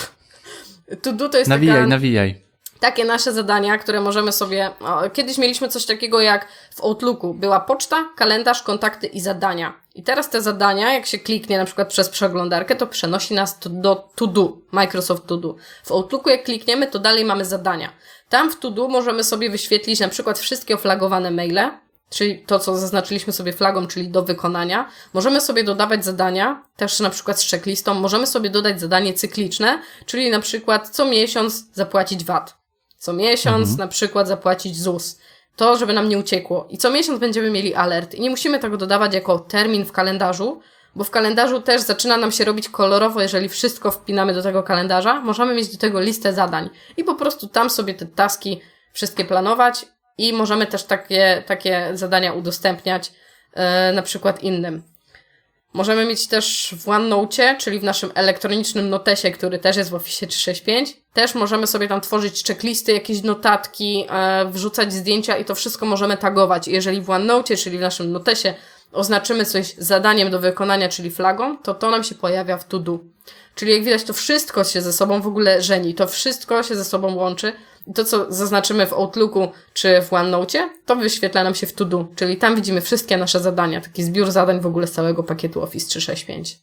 Speaker 2: To Do to jest
Speaker 1: nawijaj,
Speaker 2: taka,
Speaker 1: nawijaj.
Speaker 2: takie nasze zadania, które możemy sobie... O, kiedyś mieliśmy coś takiego jak w Outlooku. Była poczta, kalendarz, kontakty i zadania. I teraz te zadania, jak się kliknie na przykład przez przeglądarkę, to przenosi nas to do To Do, Microsoft To Do. W Outlooku jak klikniemy, to dalej mamy zadania. Tam w To Do możemy sobie wyświetlić na przykład wszystkie oflagowane maile, czyli to, co zaznaczyliśmy sobie flagą, czyli do wykonania. Możemy sobie dodawać zadania, też na przykład z checklistą. Możemy sobie dodać zadanie cykliczne, czyli na przykład co miesiąc zapłacić V A T. Co miesiąc mhm. na przykład zapłacić ZUS. To, żeby nam nie uciekło. I co miesiąc będziemy mieli alert. I nie musimy tego dodawać jako termin w kalendarzu, bo w kalendarzu też zaczyna nam się robić kolorowo, jeżeli wszystko wpinamy do tego kalendarza. Możemy mieć do tego listę zadań. I po prostu tam sobie te taski wszystkie planować. I możemy też takie, takie zadania udostępniać yy, na przykład innym. Możemy mieć też w OneNote, czyli w naszym elektronicznym notesie, który też jest w Office trzysta sześćdziesiąt pięć. Też możemy sobie tam tworzyć checklisty, jakieś notatki, yy, wrzucać zdjęcia i to wszystko możemy tagować. I jeżeli w OneNote, czyli w naszym notesie oznaczymy coś zadaniem do wykonania, czyli flagą, to to nam się pojawia w To Do. Czyli jak widać, to wszystko się ze sobą w ogóle żeni, to wszystko się ze sobą łączy. I to, co zaznaczymy w Outlooku czy w OneNote, to wyświetla nam się w To Do. Czyli tam widzimy wszystkie nasze zadania, taki zbiór zadań w ogóle z całego pakietu Office trzysta sześćdziesiąt pięć.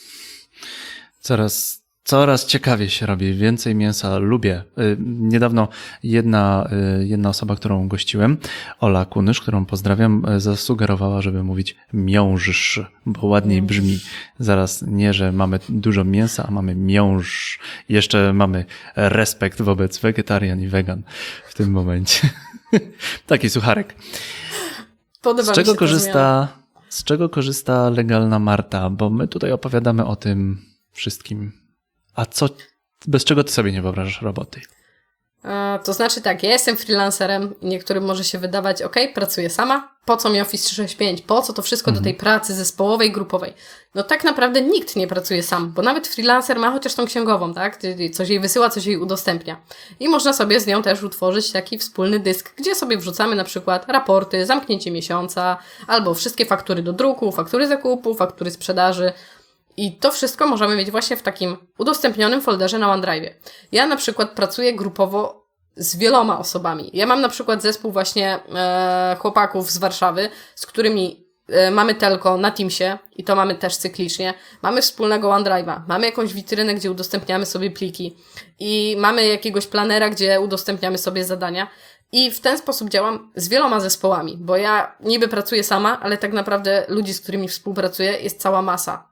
Speaker 1: Coraz Coraz ciekawie się robi, więcej mięsa lubię. Niedawno jedna, jedna osoba, którą gościłem, Ola Kunysz, którą pozdrawiam, zasugerowała, żeby mówić miąższ, bo ładniej brzmi. Zaraz nie, że mamy dużo mięsa, a mamy miąższ. Jeszcze mamy respekt wobec wegetarian i wegan w tym momencie. Taki sucharek.
Speaker 2: Podoba
Speaker 1: z czego
Speaker 2: mi się
Speaker 1: korzysta, z czego korzysta legalna Marta? Bo my tutaj opowiadamy o tym wszystkim. A co, bez czego ty sobie nie wyobrażasz roboty?
Speaker 2: E, to znaczy tak, ja jestem freelancerem i niektórym może się wydawać: ok, pracuję sama, po co mi Office trzysta sześćdziesiąt pięć, po co to wszystko mhm. do tej pracy zespołowej, grupowej? No tak naprawdę nikt nie pracuje sam, bo nawet freelancer ma chociaż tą księgową, tak? Coś jej wysyła, coś jej udostępnia. I można sobie z nią też utworzyć taki wspólny dysk, gdzie sobie wrzucamy na przykład raporty, zamknięcie miesiąca, albo wszystkie faktury do druku, faktury zakupu, faktury sprzedaży. I to wszystko możemy mieć właśnie w takim udostępnionym folderze na OneDrive'ie. Ja na przykład pracuję grupowo z wieloma osobami. Ja mam na przykład zespół właśnie e, chłopaków z Warszawy, z którymi e, mamy telko na Teamsie i to mamy też cyklicznie. Mamy wspólnego OneDrive'a, mamy jakąś witrynę, gdzie udostępniamy sobie pliki i mamy jakiegoś planera, gdzie udostępniamy sobie zadania. I w ten sposób działam z wieloma zespołami, bo ja niby pracuję sama, ale tak naprawdę ludzi, z którymi współpracuję, jest cała masa.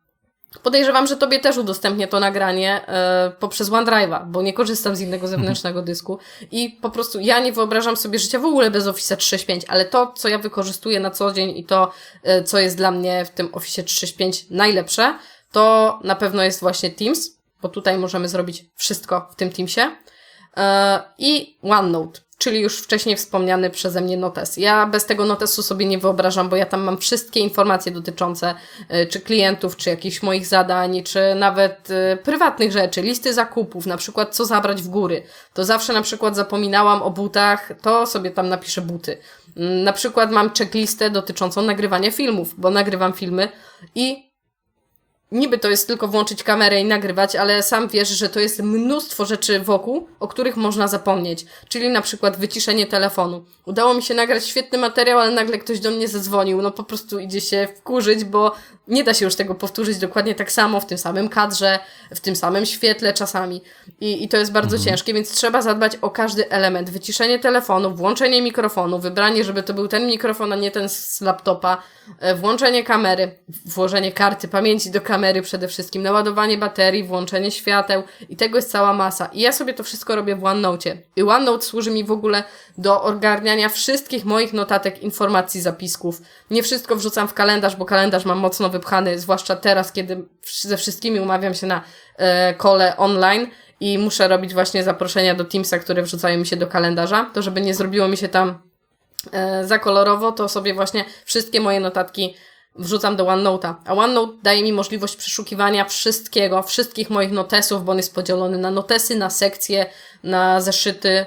Speaker 2: Podejrzewam, że tobie też udostępnię to nagranie e, poprzez OneDrive'a, bo nie korzystam z innego zewnętrznego dysku i po prostu ja nie wyobrażam sobie życia w ogóle bez Office'a trzysta sześćdziesiąt pięć, ale to, co ja wykorzystuję na co dzień i to, e, co jest dla mnie w tym Office'ie trzysta sześćdziesiąt pięć najlepsze, to na pewno jest właśnie Teams, bo tutaj możemy zrobić wszystko w tym Teamsie e, i OneNote, czyli już wcześniej wspomniany przeze mnie notes. Ja bez tego notesu sobie nie wyobrażam, bo ja tam mam wszystkie informacje dotyczące y, czy klientów, czy jakichś moich zadań, czy nawet y, prywatnych rzeczy, listy zakupów, na przykład co zabrać w góry. To zawsze na przykład zapominałam o butach, to sobie tam napiszę buty. Y, na przykład mam checklistę dotyczącą nagrywania filmów, bo nagrywam filmy i niby to jest tylko włączyć kamerę i nagrywać, ale sam wiesz, że to jest mnóstwo rzeczy wokół, o których można zapomnieć. Czyli na przykład wyciszenie telefonu. Udało mi się nagrać świetny materiał, ale nagle ktoś do mnie zadzwonił. No po prostu idzie się wkurzyć, bo nie da się już tego powtórzyć dokładnie tak samo, w tym samym kadrze, w tym samym świetle czasami. I, i to jest bardzo mhm. ciężkie, więc trzeba zadbać o każdy element. Wyciszenie telefonu, włączenie mikrofonu, wybranie, żeby to był ten mikrofon, a nie ten z laptopa, włączenie kamery, włożenie karty pamięci do kamery przede wszystkim, naładowanie baterii, włączenie świateł i tego jest cała masa. I ja sobie to wszystko robię w OneNote. I OneNote służy mi w ogóle do ogarniania wszystkich moich notatek, informacji, zapisków. Nie wszystko wrzucam w kalendarz, bo kalendarz mam mocno wypchany, zwłaszcza teraz, kiedy ze wszystkimi umawiam się na e, kole online i muszę robić właśnie zaproszenia do Teamsa, które wrzucają mi się do kalendarza, to żeby nie zrobiło mi się tam e, za kolorowo, to sobie właśnie wszystkie moje notatki wrzucam do OneNote'a. A OneNote daje mi możliwość przeszukiwania wszystkiego, wszystkich moich notesów, bo on jest podzielony na notesy, na sekcje, na zeszyty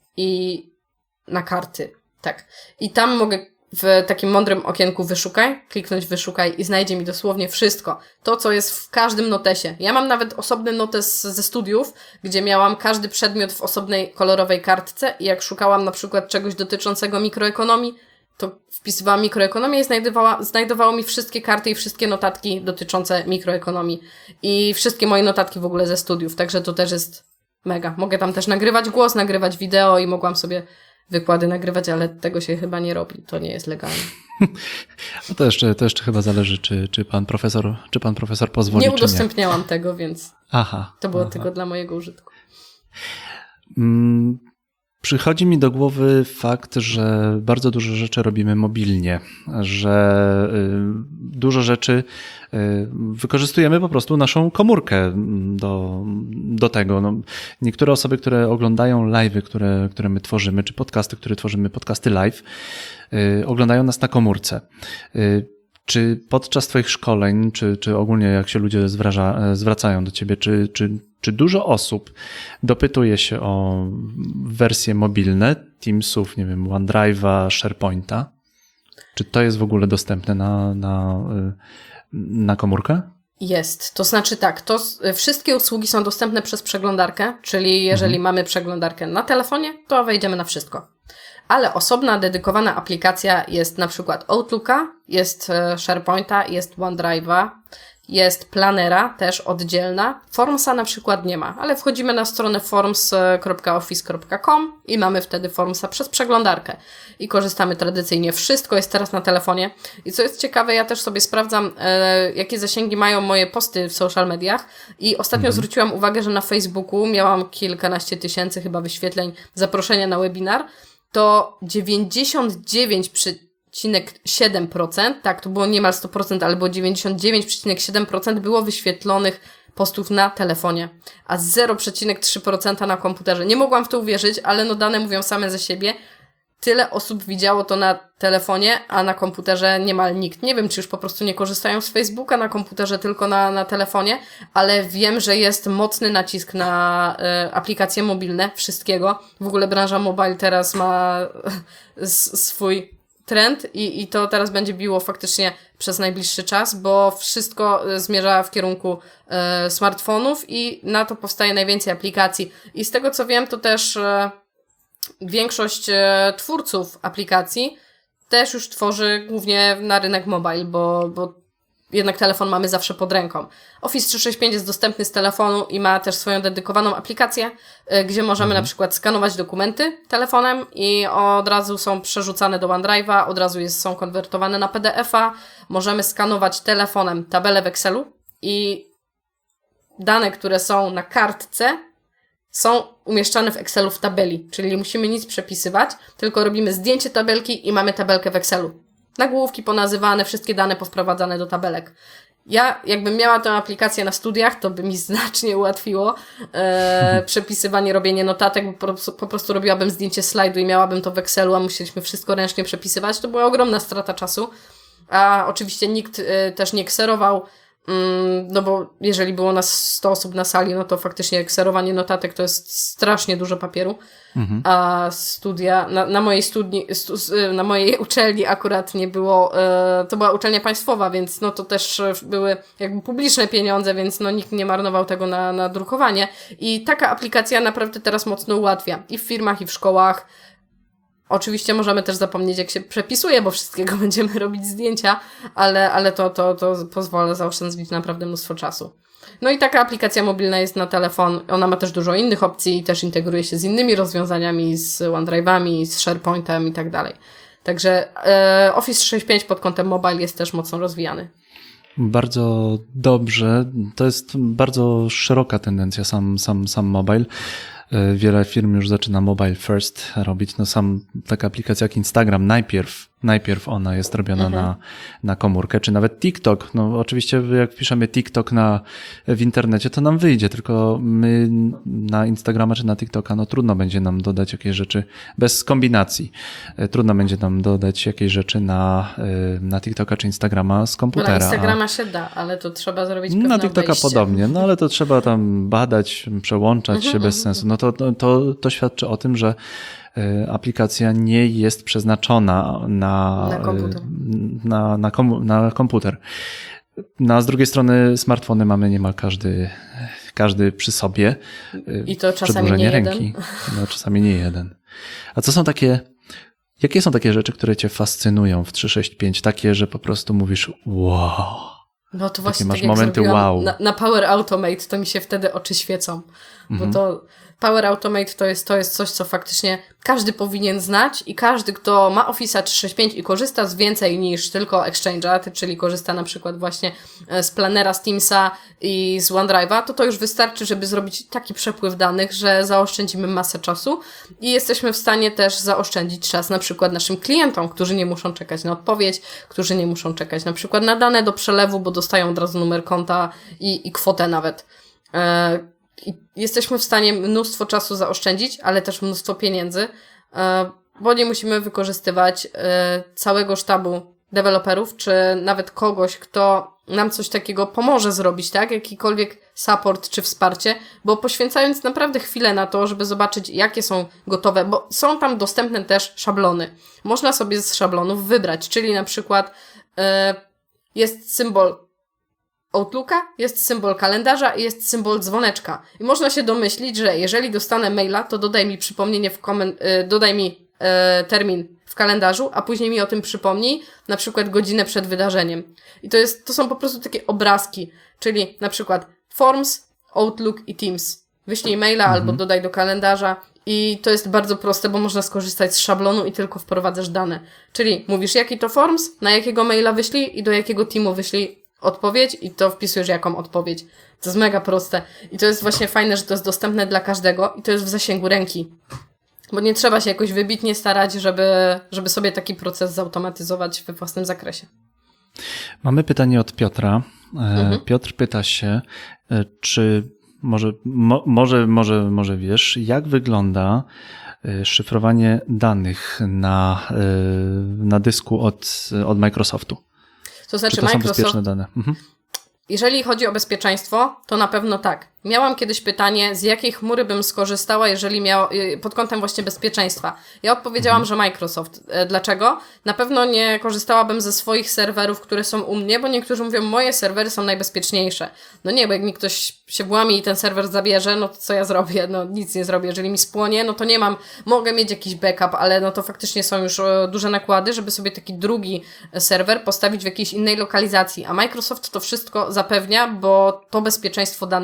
Speaker 2: i na karty. Tak. I tam mogę w takim mądrym okienku wyszukaj, kliknąć wyszukaj i znajdzie mi dosłownie wszystko. To, co jest w każdym notesie. Ja mam nawet osobny notes ze studiów, gdzie miałam każdy przedmiot w osobnej kolorowej kartce i jak szukałam na przykład czegoś dotyczącego mikroekonomii, to wpisywałam mikroekonomię i znajdowała, znajdowało mi wszystkie karty i wszystkie notatki dotyczące mikroekonomii. I wszystkie moje notatki w ogóle ze studiów, także to też jest mega. Mogę tam też nagrywać głos, nagrywać wideo i mogłam sobie wykłady nagrywać, ale tego się chyba nie robi. To nie jest legalne.
Speaker 1: No to jeszcze, to jeszcze chyba zależy, czy, czy pan profesor, czy pan profesor pozwoli,
Speaker 2: nie udostępniałam nie. tego, więc
Speaker 1: aha,
Speaker 2: to było
Speaker 1: aha.
Speaker 2: tylko dla mojego użytku.
Speaker 1: Mm, przychodzi mi do głowy fakt, że bardzo dużo rzeczy robimy mobilnie, że y, dużo rzeczy y, wykorzystujemy po prostu naszą komórkę do, do tego. No, niektóre osoby, które oglądają live'y, które, które my tworzymy, czy podcasty, które tworzymy, podcasty live, y, oglądają nas na komórce. Y, Czy podczas twoich szkoleń, czy, czy ogólnie jak się ludzie zwraca, zwracają do ciebie, czy, czy, czy dużo osób dopytuje się o wersje mobilne Teamsów, nie wiem, OneDrive'a, SharePointa? Czy to jest w ogóle dostępne na, na, na komórkę?
Speaker 2: Jest. To znaczy tak, to wszystkie usługi są dostępne przez przeglądarkę, czyli jeżeli mhm. mamy przeglądarkę na telefonie, to wejdziemy na wszystko. Ale osobna, dedykowana aplikacja jest na przykład Outlooka, jest SharePointa, jest OneDrive'a, jest Planera, też oddzielna. Formsa na przykład nie ma, ale wchodzimy na stronę forms kropka office kropka com i mamy wtedy Formsa przez przeglądarkę. I korzystamy tradycyjnie. Wszystko jest teraz na telefonie. I co jest ciekawe, ja też sobie sprawdzam, e, jakie zasięgi mają moje posty w social mediach. I ostatnio mhm. zwróciłam uwagę, że na Facebooku miałam kilkanaście tysięcy chyba wyświetleń, zaproszenia na webinar. To dziewięćdziesiąt dziewięć przecinek siedem procent, tak, to było niemal sto procent, ale było dziewięćdziesiąt dziewięć przecinek siedem procent było wyświetlonych postów na telefonie, a zero przecinek trzy procent na komputerze. Nie mogłam w to uwierzyć, ale no dane mówią same za siebie. Tyle osób widziało to na telefonie, a na komputerze niemal nikt. Nie wiem, czy już po prostu nie korzystają z Facebooka na komputerze, tylko na, na telefonie, ale wiem, że jest mocny nacisk na y, aplikacje mobilne, wszystkiego. W ogóle branża mobile teraz ma s, swój trend i, i to teraz będzie biło faktycznie przez najbliższy czas, bo wszystko zmierza w kierunku y, smartfonów i na to powstaje najwięcej aplikacji. I z tego co wiem, to też... Y, Większość e, twórców aplikacji też już tworzy głównie na rynek mobile, bo, bo jednak telefon mamy zawsze pod ręką. Office trzysta sześćdziesiąt pięć jest dostępny z telefonu i ma też swoją dedykowaną aplikację, e, gdzie możemy mhm. na przykład skanować dokumenty telefonem i od razu są przerzucane do OneDrive'a, od razu jest, są konwertowane na P D F a. Możemy skanować telefonem tabelę w Excelu i dane, które są na kartce, są umieszczane w Excelu w tabeli, czyli nie musimy nic przepisywać, tylko robimy zdjęcie tabelki i mamy tabelkę w Excelu. Nagłówki ponazywane, wszystkie dane powprowadzane do tabelek. Ja, jakbym miała tę aplikację na studiach, to by mi znacznie ułatwiło e, przepisywanie, robienie notatek, bo po prostu, po prostu robiłabym zdjęcie slajdu i miałabym to w Excelu, a musieliśmy wszystko ręcznie przepisywać. To była ogromna strata czasu. A oczywiście nikt e, też nie kserował, mm, no bo jeżeli było nas sto osób na sali, no to faktycznie kserowanie notatek to jest strasznie dużo papieru. Mhm. A studia, na, na mojej studni, stu, na mojej uczelni akurat nie było, e, to była uczelnia państwowa, więc no to też były jakby publiczne pieniądze, więc no nikt nie marnował tego na, na drukowanie. I taka aplikacja naprawdę teraz mocno ułatwia i w firmach, i w szkołach. Oczywiście możemy też zapomnieć, jak się przepisuje, bo wszystkiego będziemy robić zdjęcia, ale, ale to, to, to pozwala zaoszczędzić naprawdę mnóstwo czasu. No i taka aplikacja mobilna jest na telefon. Ona ma też dużo innych opcji i też integruje się z innymi rozwiązaniami, z OneDrive'ami, z SharePointem i tak dalej. Także e, Office trzysta sześćdziesiąt pięć pod kątem mobile jest też mocno rozwijany.
Speaker 1: Bardzo dobrze. To jest bardzo szeroka tendencja, sam, sam, sam mobile. Wiele firm już zaczyna mobile first robić. No sam taka aplikacja jak Instagram, najpierw, najpierw ona jest robiona mhm. na, na komórkę, czy nawet TikTok. No oczywiście jak wpiszemy TikTok na, w internecie, to nam wyjdzie, tylko my na Instagrama czy na TikToka, no trudno będzie nam dodać jakieś rzeczy bez kombinacji. Trudno będzie nam dodać jakieś rzeczy na, na TikToka czy Instagrama z komputera.
Speaker 2: Na Instagrama a... się da, ale to trzeba zrobić pewne
Speaker 1: Na TikToka
Speaker 2: obejście.
Speaker 1: podobnie, no ale to trzeba tam badać, przełączać mhm, się bez mhm. sensu. No to, to, to, to świadczy o tym, że aplikacja nie jest przeznaczona na,
Speaker 2: na komputer.
Speaker 1: Na, na, kom, na komputer. No, a z drugiej strony smartfony mamy niemal każdy, każdy przy sobie.
Speaker 2: I to czasami nie
Speaker 1: ręki.
Speaker 2: jeden.
Speaker 1: No, czasami nie jeden. A co są takie, jakie są takie rzeczy, które cię fascynują w trzysta sześćdziesiąt pięć? Takie, że po prostu mówisz wow.
Speaker 2: No to właśnie
Speaker 1: masz
Speaker 2: tak jak
Speaker 1: momenty wow.
Speaker 2: Na, na Power Automate to mi się wtedy oczy świecą. Mhm. Bo to Power Automate to jest, to jest coś, co faktycznie każdy powinien znać i każdy, kto ma Office'a trzysta sześćdziesiąt pięć i korzysta z więcej niż tylko Exchange'a, czyli korzysta na przykład właśnie z Planera, z Teamsa i z OneDrive'a, to to już wystarczy, żeby zrobić taki przepływ danych, że zaoszczędzimy masę czasu i jesteśmy w stanie też zaoszczędzić czas na przykład naszym klientom, którzy nie muszą czekać na odpowiedź, którzy nie muszą czekać na przykład na dane do przelewu, bo dostają od razu numer konta i, i kwotę nawet. E, I jesteśmy w stanie mnóstwo czasu zaoszczędzić, ale też mnóstwo pieniędzy, bo nie musimy wykorzystywać całego sztabu deweloperów, czy nawet kogoś, kto nam coś takiego pomoże zrobić, tak? Jakikolwiek support czy wsparcie, bo poświęcając naprawdę chwilę na to, żeby zobaczyć, jakie są gotowe, bo są tam dostępne też szablony. Można sobie z szablonów wybrać, czyli na przykład jest symbol Outlooka, jest symbol kalendarza i jest symbol dzwoneczka. I można się domyślić, że jeżeli dostanę maila, to dodaj mi przypomnienie w komen- y, dodaj mi y, termin w kalendarzu, a później mi o tym przypomnij, na przykład godzinę przed wydarzeniem. I to jest, to są po prostu takie obrazki, czyli na przykład Forms, Outlook i Teams. Wyślij maila mhm. albo dodaj do kalendarza i to jest bardzo proste, bo można skorzystać z szablonu i tylko wprowadzasz dane. Czyli mówisz, jaki to Forms, na jakiego maila wyślij i do jakiego teamu wyślij odpowiedź i to wpisujesz jaką odpowiedź. To jest mega proste. I to jest właśnie fajne, że to jest dostępne dla każdego i to jest w zasięgu ręki. Bo nie trzeba się jakoś wybitnie starać, żeby, żeby sobie taki proces zautomatyzować we własnym zakresie.
Speaker 1: Mamy pytanie od Piotra.
Speaker 2: Mhm.
Speaker 1: Piotr pyta się, czy może, mo, może, może, może wiesz, jak wygląda szyfrowanie danych na, na dysku od, od Microsoftu?
Speaker 2: To znaczy
Speaker 1: Czy to
Speaker 2: Microsoft,
Speaker 1: są bezpieczne dane? Mhm.
Speaker 2: Jeżeli chodzi o bezpieczeństwo, to na pewno tak. Miałam kiedyś pytanie, z jakiej chmury bym skorzystała, jeżeli miał, pod kątem właśnie bezpieczeństwa. Ja odpowiedziałam, mhm. że Microsoft. Dlaczego? Na pewno nie korzystałabym ze swoich serwerów, które są u mnie, bo niektórzy mówią, moje serwery są najbezpieczniejsze. No nie, bo jak mi ktoś się włamie i ten serwer zabierze, no to co ja zrobię? No nic nie zrobię. Jeżeli mi spłonie, no to nie mam, mogę mieć jakiś backup, ale no to faktycznie są już duże nakłady, żeby sobie taki drugi serwer postawić w jakiejś innej lokalizacji. A Microsoft to wszystko zapewnia, bo to bezpieczeństwo danych jest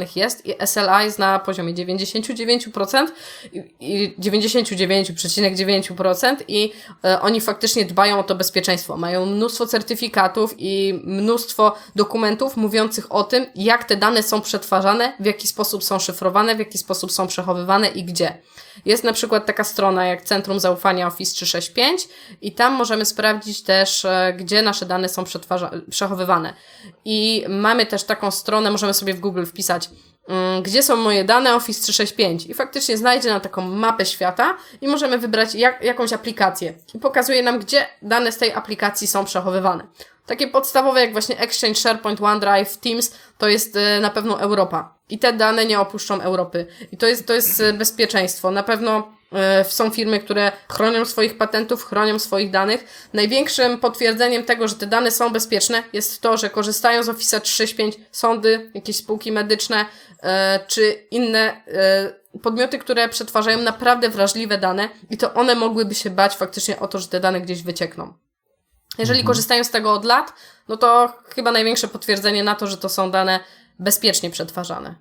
Speaker 2: jest i S L A jest na poziomie dziewięćdziesiąt dziewięć procent i dziewięćdziesiąt dziewięć przecinek dziewięć procent i e, oni faktycznie dbają o to bezpieczeństwo. Mają mnóstwo certyfikatów i mnóstwo dokumentów mówiących o tym, jak te dane są przetwarzane, w jaki sposób są szyfrowane, w jaki sposób są przechowywane i gdzie. Jest na przykład taka strona jak Centrum Zaufania Office trzysta sześćdziesiąt pięć i tam możemy sprawdzić też, gdzie nasze dane są przetwarza- przechowywane. I mamy też taką stronę, możemy sobie w Google wpisać, um, gdzie są moje dane Office trzysta sześćdziesiąt pięć i faktycznie znajdzie nam taką mapę świata i możemy wybrać jak, jakąś aplikację i pokazuje nam, gdzie dane z tej aplikacji są przechowywane. Takie podstawowe jak właśnie Exchange, SharePoint, OneDrive, Teams, to jest y, na pewno Europa. I te dane nie opuszczą Europy. I to jest, to jest y, bezpieczeństwo. Na pewno y, są firmy, które chronią swoich patentów, chronią swoich danych. Największym potwierdzeniem tego, że te dane są bezpieczne jest to, że korzystają z Office'a trzysta sześćdziesiąt pięć sądy, jakieś spółki medyczne, y, czy inne y, podmioty, które przetwarzają naprawdę wrażliwe dane i to one mogłyby się bać faktycznie o to, że te dane gdzieś wyciekną. Jeżeli mhm. korzystają z tego od lat, no to chyba największe potwierdzenie na to, że to są dane bezpiecznie przetwarzane.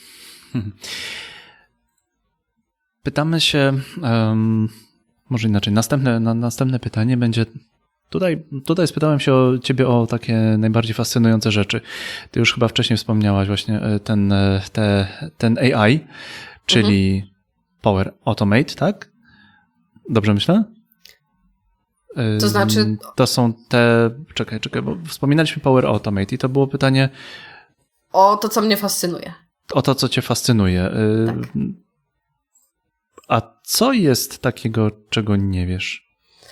Speaker 1: Pytamy się, um, może inaczej, następne, na, następne pytanie będzie, tutaj, tutaj spytałem się o ciebie o takie najbardziej fascynujące rzeczy. Ty już chyba wcześniej wspomniałaś właśnie ten, te, ten A I, czyli mhm. Power Automate, tak? Dobrze myślę?
Speaker 2: To znaczy...
Speaker 1: To są te... Czekaj, czekaj, bo wspominaliśmy Power Automate i to było pytanie...
Speaker 2: O to, co mnie fascynuje.
Speaker 1: O to, co cię fascynuje.
Speaker 2: Tak.
Speaker 1: A co jest takiego, czego nie wiesz?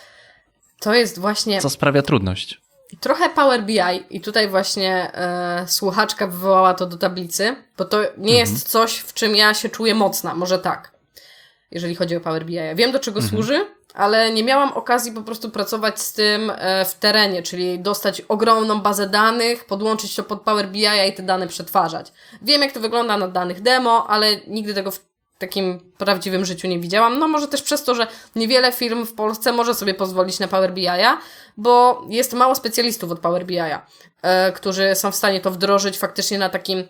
Speaker 2: To jest właśnie...
Speaker 1: Co sprawia trudność?
Speaker 2: Trochę Power B I i tutaj właśnie e, słuchaczka wywołała to do tablicy, bo to nie mhm. jest coś, w czym ja się czuję mocna, może tak, jeżeli chodzi o Power B I. Ja wiem, do czego mhm. służy, ale nie miałam okazji po prostu pracować z tym w terenie, czyli dostać ogromną bazę danych, podłączyć to pod Power B I i te dane przetwarzać. Wiem, jak to wygląda na danych demo, ale nigdy tego w takim prawdziwym życiu nie widziałam. No może też przez to, że niewiele firm w Polsce może sobie pozwolić na Power B I, bo jest mało specjalistów od Power B I, e, którzy są w stanie to wdrożyć faktycznie na takim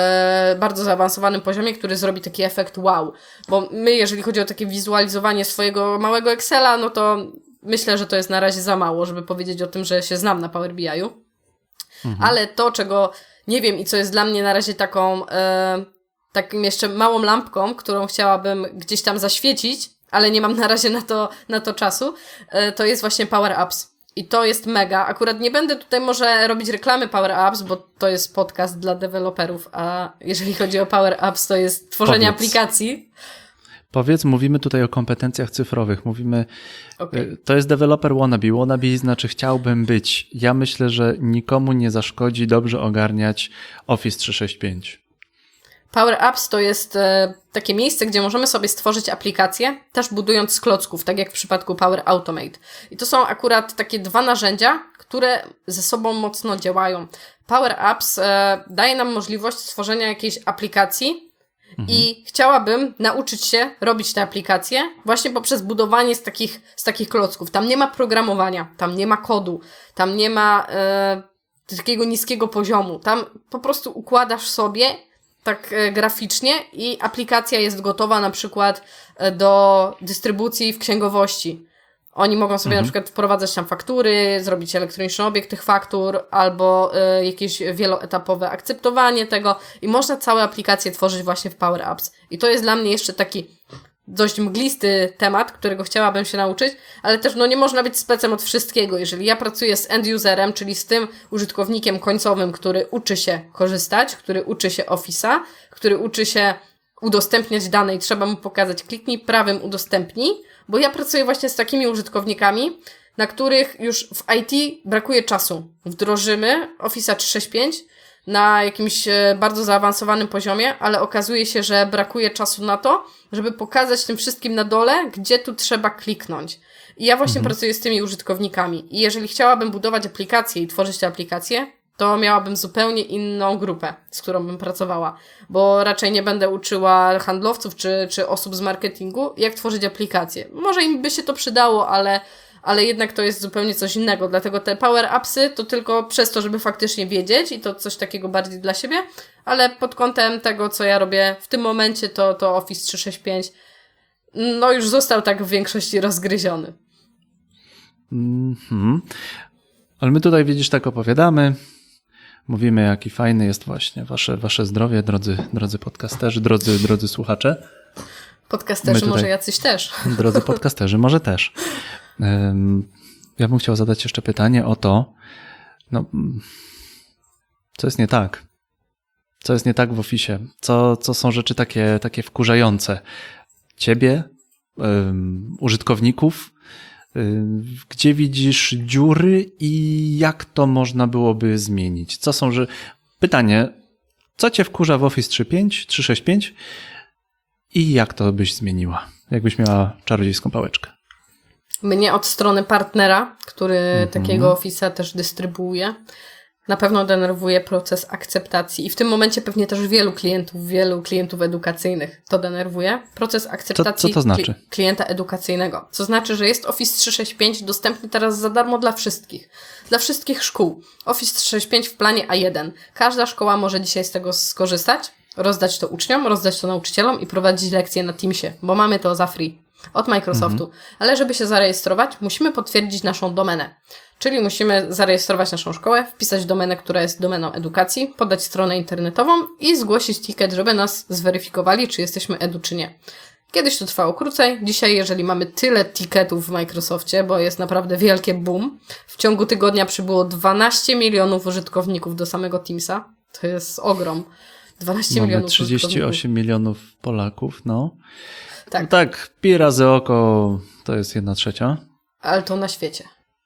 Speaker 2: e, bardzo zaawansowanym poziomie, który zrobi taki efekt wow. Bo my, jeżeli chodzi o takie wizualizowanie swojego małego Excela, no to myślę, że to jest na razie za mało, żeby powiedzieć o tym, że się znam na Power B I-u. Mhm. Ale to, czego nie wiem i co jest dla mnie na razie taką... E, takim jeszcze małą lampką, którą chciałabym gdzieś tam zaświecić, ale nie mam na razie na to, na to czasu, to jest właśnie Power Apps. I to jest mega. Akurat nie będę tutaj może robić reklamy Power Apps, bo to jest podcast dla deweloperów, a jeżeli chodzi o Power Apps, to jest tworzenie Powiedz. aplikacji.
Speaker 1: Powiedz, mówimy tutaj o kompetencjach cyfrowych. Mówimy,
Speaker 2: okay.
Speaker 1: To jest developer wannabe. Wannabe znaczy chciałbym być. Ja myślę, że nikomu nie zaszkodzi dobrze ogarniać Office trzysta sześćdziesiąt pięć.
Speaker 2: Power Apps to jest e, takie miejsce, gdzie możemy sobie stworzyć aplikacje, też budując z klocków, tak jak w przypadku Power Automate. I to są akurat takie dwa narzędzia, które ze sobą mocno działają. Power Apps e, daje nam możliwość stworzenia jakiejś aplikacji mhm. i chciałabym nauczyć się robić te aplikacje właśnie poprzez budowanie z takich, z takich klocków. Tam nie ma programowania, tam nie ma kodu, tam nie ma e, takiego niskiego poziomu. Tam po prostu układasz sobie tak e, graficznie i aplikacja jest gotowa na przykład e, do dystrybucji w księgowości. Oni mogą sobie mhm. na przykład wprowadzać tam faktury, zrobić elektroniczny obieg tych faktur albo e, jakieś wieloetapowe akceptowanie tego i można całe aplikacje tworzyć właśnie w Power Apps. I to jest dla mnie jeszcze taki dość mglisty temat, którego chciałabym się nauczyć, ale też no nie można być specem od wszystkiego. Jeżeli ja pracuję z end-userem, czyli z tym użytkownikiem końcowym, który uczy się korzystać, który uczy się Office'a, który uczy się udostępniać dane i trzeba mu pokazać kliknij prawym udostępnij, bo ja pracuję właśnie z takimi użytkownikami, na których już w I T brakuje czasu. Wdrożymy Office'a trzysta sześćdziesiąt pięć na jakimś bardzo zaawansowanym poziomie, ale okazuje się, że brakuje czasu na to, żeby pokazać tym wszystkim na dole, gdzie tu trzeba kliknąć. I ja właśnie mhm. pracuję z tymi użytkownikami. I jeżeli chciałabym budować aplikacje i tworzyć te aplikacje, to miałabym zupełnie inną grupę, z którą bym pracowała. Bo raczej nie będę uczyła handlowców czy, czy osób z marketingu, jak tworzyć aplikacje. Może im by się to przydało, ale, ale jednak to jest zupełnie coś innego. Dlatego te power upsy to tylko przez to, żeby faktycznie wiedzieć i to coś takiego bardziej dla siebie, ale pod kątem tego, co ja robię w tym momencie, to, to Office trzysta sześćdziesiąt pięć no już został tak w większości rozgryziony.
Speaker 1: Mhm. Ale my tutaj, widzisz, tak opowiadamy, mówimy, jaki fajny jest właśnie wasze, wasze zdrowie, drodzy, drodzy podcasterzy, drodzy, drodzy słuchacze.
Speaker 2: Podcasterzy
Speaker 1: tutaj,
Speaker 2: może jacyś też.
Speaker 1: Drodzy podcasterzy, może też. Ja bym chciał zadać jeszcze pytanie o to, no, co jest nie tak? Co jest nie tak w Office? Co, co są rzeczy takie, takie wkurzające? Ciebie, um, użytkowników? Um, gdzie widzisz dziury i jak to można byłoby zmienić? Co są, że... Pytanie, co cię wkurza w Office trzysta sześćdziesiąt pięć i jak to byś zmieniła? Jakbyś miała czarodziejską pałeczkę?
Speaker 2: Mnie od strony partnera, który
Speaker 1: Mhm.
Speaker 2: takiego Office'a też dystrybuuje, na pewno denerwuje proces akceptacji i w tym momencie pewnie też wielu klientów, wielu klientów edukacyjnych to denerwuje. Proces akceptacji
Speaker 1: Co- co to znaczy?
Speaker 2: kli- klienta edukacyjnego. Co znaczy, że jest Office trzysta sześćdziesiąt pięć dostępny teraz za darmo dla wszystkich. Dla wszystkich szkół. Office trzysta sześćdziesiąt pięć w planie A jeden. Każda szkoła może dzisiaj z tego skorzystać, rozdać to uczniom, rozdać to nauczycielom i prowadzić lekcje na Teamsie, bo mamy to za free. Od Microsoftu. Mhm. Ale żeby się zarejestrować, musimy potwierdzić naszą domenę. Czyli musimy zarejestrować naszą szkołę, wpisać domenę, która jest domeną edukacji, podać stronę internetową i zgłosić ticket, żeby nas zweryfikowali, czy jesteśmy edu, czy nie. Kiedyś to trwało krócej. Dzisiaj, jeżeli mamy tyle ticketów w Microsoftie, bo jest naprawdę wielkie boom, w ciągu tygodnia przybyło dwanaście milionów użytkowników do samego Teamsa. To jest ogrom. dwanaście
Speaker 1: Mamy
Speaker 2: milionów
Speaker 1: trzydzieści osiem milionów Polaków, no.
Speaker 2: Tak.
Speaker 1: No tak, pi razy oko to jest jedna trzecia.
Speaker 2: Ale to na świecie.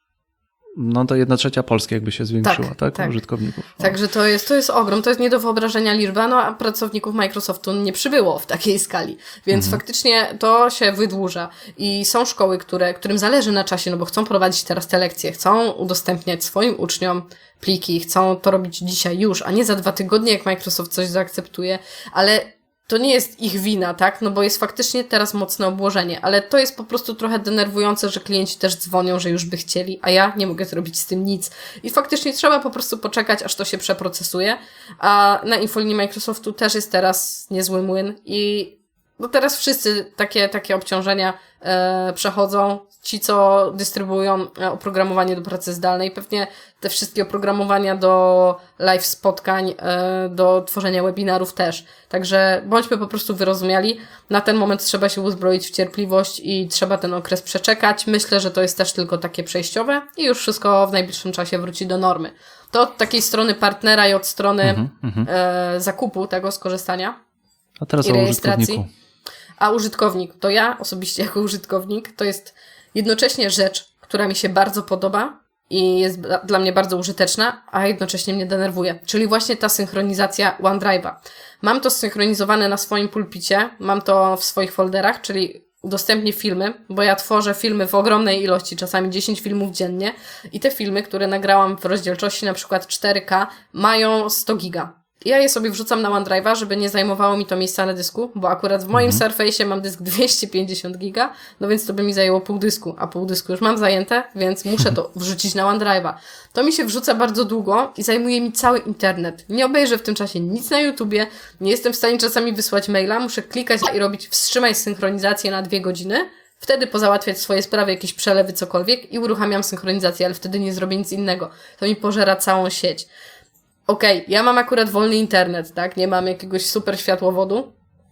Speaker 1: No to jedna trzecia Polski jakby się zwiększyła, tak?
Speaker 2: Tak, tak.
Speaker 1: Użytkowników. O.
Speaker 2: Także to jest, to jest ogrom, to jest nie do wyobrażenia liczba, no a pracowników Microsoftu nie przybyło w takiej skali, więc
Speaker 1: Mhm.
Speaker 2: faktycznie to się wydłuża i są szkoły, które, którym zależy na czasie, no bo chcą prowadzić teraz te lekcje, chcą udostępniać swoim uczniom pliki, chcą to robić dzisiaj już, a nie za dwa tygodnie, jak Microsoft coś zaakceptuje, ale to nie jest ich wina, tak? No bo jest faktycznie teraz mocne obłożenie, ale to jest po prostu trochę denerwujące, że klienci też dzwonią, że już by chcieli, a ja nie mogę zrobić z tym nic. I faktycznie trzeba po prostu poczekać, aż to się przeprocesuje, a na infolinii Microsoftu też jest teraz niezły młyn i no teraz wszyscy takie, takie obciążenia e, przechodzą. Ci, co dystrybuują oprogramowanie do pracy zdalnej, pewnie te wszystkie oprogramowania do live spotkań, e, do tworzenia webinarów też. Także bądźmy po prostu wyrozumiali. Na ten moment trzeba się uzbroić w cierpliwość i trzeba ten okres przeczekać. Myślę, że to jest też tylko takie przejściowe i już wszystko w najbliższym czasie wróci do normy. To od takiej strony partnera i od strony
Speaker 1: Mhm, mhm.
Speaker 2: e, zakupu tego skorzystania.
Speaker 1: A teraz
Speaker 2: i
Speaker 1: o
Speaker 2: rejestracji.
Speaker 1: użytkowniku.
Speaker 2: A użytkownik, to ja osobiście jako użytkownik, to jest jednocześnie rzecz, która mi się bardzo podoba i jest dla- dla mnie bardzo użyteczna, a jednocześnie mnie denerwuje. Czyli właśnie ta synchronizacja OneDrive'a. Mam to zsynchronizowane na swoim pulpicie, mam to w swoich folderach, czyli udostępnię filmy, bo ja tworzę filmy w ogromnej ilości, czasami dziesięć filmów dziennie i te filmy, które nagrałam w rozdzielczości na przykład cztery K, mają sto giga. Ja je sobie wrzucam na OneDrive'a, żeby nie zajmowało mi to miejsca na dysku, bo akurat w moim
Speaker 1: Mhm.
Speaker 2: Surface'ie mam dysk dwieście pięćdziesiąt giga, no więc to by mi zajęło pół dysku, a pół dysku już mam zajęte, więc muszę to wrzucić na OneDrive'a. To mi się wrzuca bardzo długo i zajmuje mi cały internet. Nie obejrzę w tym czasie nic na YouTubie, nie jestem w stanie czasami wysłać maila, muszę klikać i robić wstrzymaj synchronizację na dwie godziny, wtedy pozałatwiać swoje sprawy, jakieś przelewy, cokolwiek i uruchamiam synchronizację, ale wtedy nie zrobię nic innego. To mi pożera całą sieć. Okej, okay, ja mam akurat wolny internet, tak? Nie mam jakiegoś super światłowodu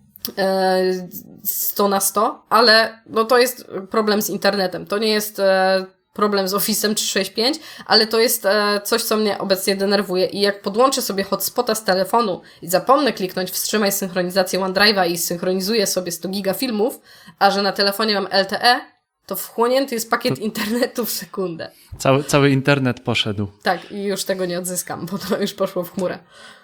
Speaker 2: e, sto na sto, ale no to jest problem z internetem. To nie jest e, problem z Office'em trzysta sześćdziesiąt pięć, ale to jest e, coś, co mnie obecnie denerwuje. I jak podłączę sobie hotspota z telefonu i zapomnę kliknąć wstrzymaj synchronizację OneDrive'a i synchronizuję sobie sto giga filmów, a że na telefonie mam L T E, to wchłonięty jest pakiet
Speaker 1: To-
Speaker 2: internetu w sekundę.
Speaker 1: Cały, cały internet poszedł.
Speaker 2: Tak, i już tego nie odzyskam, bo to już poszło w chmurę.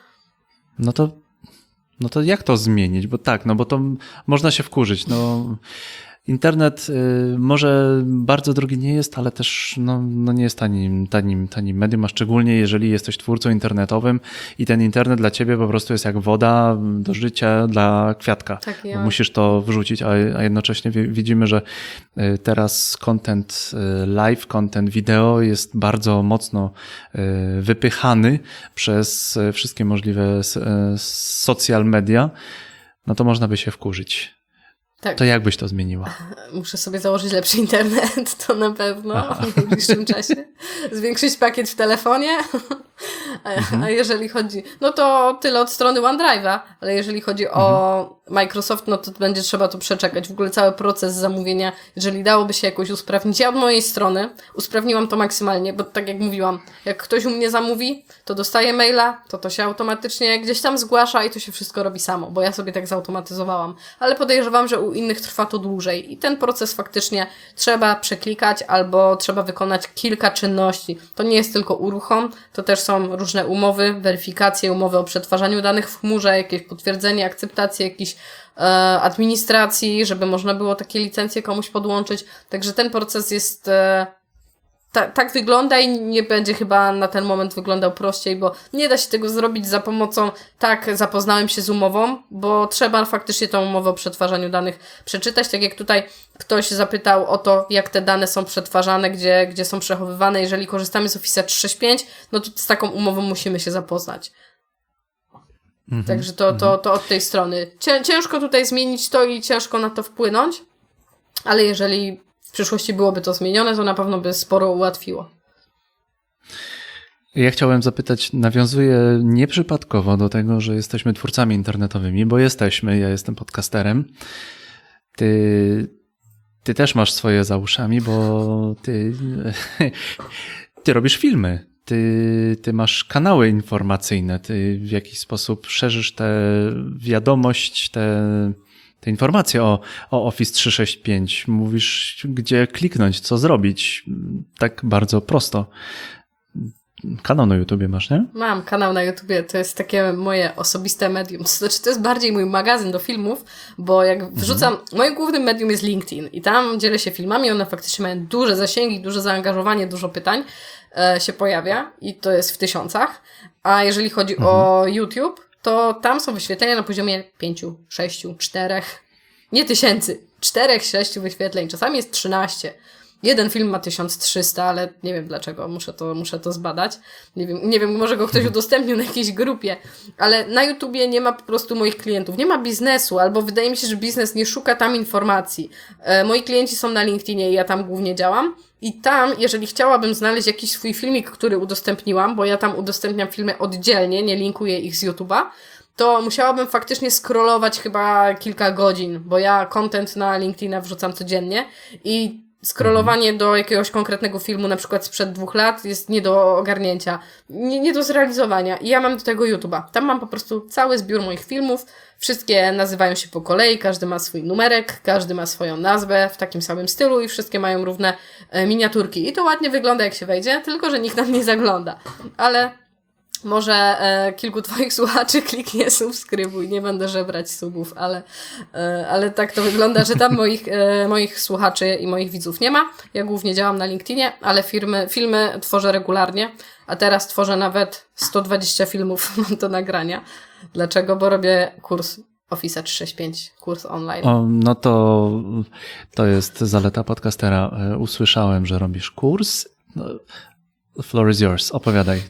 Speaker 1: No to, no to jak to zmienić? Bo tak, no bo to m- można się wkurzyć. No, internet y, może bardzo drogi nie jest, ale też no, no nie jest tanim, tanim, tanim medium, a szczególnie jeżeli jesteś twórcą internetowym i ten internet dla ciebie po prostu jest jak woda do życia dla kwiatka.
Speaker 2: Tak,
Speaker 1: Bo
Speaker 2: ja.
Speaker 1: musisz to wrzucić, a, a jednocześnie wi- widzimy, że y, teraz content y, live, content wideo jest bardzo mocno y, wypychany przez y, wszystkie możliwe s- y, social media, no to można by się wkurzyć.
Speaker 2: Tak.
Speaker 1: To jak byś to zmieniła?
Speaker 2: Muszę sobie założyć lepszy internet, to na pewno
Speaker 1: Aha.
Speaker 2: w najbliższym czasie. Zwiększyć pakiet w telefonie. A,
Speaker 1: Mhm.
Speaker 2: a jeżeli chodzi, no to tyle od strony OneDrive'a, ale jeżeli chodzi
Speaker 1: Mhm.
Speaker 2: o Microsoft, no to będzie trzeba to przeczekać. W ogóle cały proces zamówienia, jeżeli dałoby się jakoś usprawnić. Ja od mojej strony usprawniłam to maksymalnie, bo tak jak mówiłam, jak ktoś u mnie zamówi, to dostaje maila, to to się automatycznie gdzieś tam zgłasza i to się wszystko robi samo, bo ja sobie tak zautomatyzowałam. Ale podejrzewam, że u innych trwa to dłużej i ten proces faktycznie trzeba przeklikać albo trzeba wykonać kilka czynności. To nie jest tylko uruchom, to też są różne umowy, weryfikacje, umowy o przetwarzaniu danych w chmurze, jakieś potwierdzenie, akceptację jakiejś e, administracji, żeby można było takie licencje komuś podłączyć. Także ten proces jest e, ta, tak wygląda i nie będzie chyba na ten moment wyglądał prościej, bo nie da się tego zrobić za pomocą tak, zapoznałem się z umową, bo trzeba faktycznie tą umowę o przetwarzaniu danych przeczytać, tak jak tutaj ktoś zapytał o to, jak te dane są przetwarzane, gdzie, gdzie są przechowywane. Jeżeli korzystamy z Office'a trzysta sześćdziesiąt pięć, no to z taką umową musimy się zapoznać.
Speaker 1: Mhm.
Speaker 2: Także to, to, to od tej strony. Cię, ciężko tutaj zmienić to i ciężko na to wpłynąć, ale jeżeli w przyszłości byłoby to zmienione, to na pewno by sporo ułatwiło.
Speaker 1: Ja chciałem zapytać, nawiązuję nieprzypadkowo do tego, że jesteśmy twórcami internetowymi, bo jesteśmy, ja jestem podcasterem. Ty, ty też masz swoje za uszami, bo ty, ty robisz filmy. Ty, ty masz kanały informacyjne, ty w jakiś sposób szerzysz tę wiadomość, te, te informacje o, o Office trzysta sześćdziesiąt pięć. Mówisz, gdzie kliknąć, co zrobić. Tak bardzo prosto. Kanał na YouTubie masz, nie?
Speaker 2: Mam kanał na YouTubie, to jest takie moje osobiste medium. To znaczy, to jest bardziej mój magazyn do filmów, bo jak wrzucam, mhm. moim głównym medium jest LinkedIn i tam dzielę się filmami, one faktycznie mają duże zasięgi, duże zaangażowanie, dużo pytań e, się pojawia i to jest w tysiącach. A jeżeli chodzi mhm. o YouTube, to tam są wyświetlenia na poziomie pięciu, sześciu, czterech, nie tysięcy, czterech, sześciu wyświetleń, czasami jest trzynaście. Jeden film ma tysiąc trzysta, ale nie wiem dlaczego, muszę to, muszę to zbadać. Nie wiem, nie wiem, może go ktoś udostępnił na jakiejś grupie, ale na YouTubie nie ma po prostu moich klientów, nie ma biznesu, albo wydaje mi się, że biznes nie szuka tam informacji. E, moi klienci są na LinkedInie i ja tam głównie działam i tam, jeżeli chciałabym znaleźć jakiś swój filmik, który udostępniłam, bo ja tam udostępniam filmy oddzielnie, nie linkuję ich z YouTube'a, to musiałabym faktycznie scrollować chyba kilka godzin, bo ja content na LinkedIna wrzucam codziennie i scrollowanie do jakiegoś konkretnego filmu, na przykład sprzed dwóch lat, jest nie do ogarnięcia, nie, nie do zrealizowania. I ja mam do tego YouTube'a. Tam mam po prostu cały zbiór moich filmów. Wszystkie nazywają się po kolei, każdy ma swój numerek, każdy ma swoją nazwę w takim samym stylu i wszystkie mają równe e, miniaturki. I to ładnie wygląda, jak się wejdzie, tylko że nikt tam nie zagląda. Ale może e, kilku twoich słuchaczy kliknie subskrybuj, nie będę żebrać subów, ale, e, ale tak to wygląda, że tam moich, e, moich słuchaczy i moich widzów nie ma. Ja głównie działam na LinkedInie, ale firmy, filmy tworzę regularnie, a teraz tworzę nawet sto dwadzieścia filmów, mam do nagrania. Dlaczego? Bo robię kurs Office'a trzysta sześćdziesiąt pięć, kurs online.
Speaker 1: O, no to, to jest zaleta podcastera. Usłyszałem, że robisz kurs. No, the floor is yours. Opowiadaj.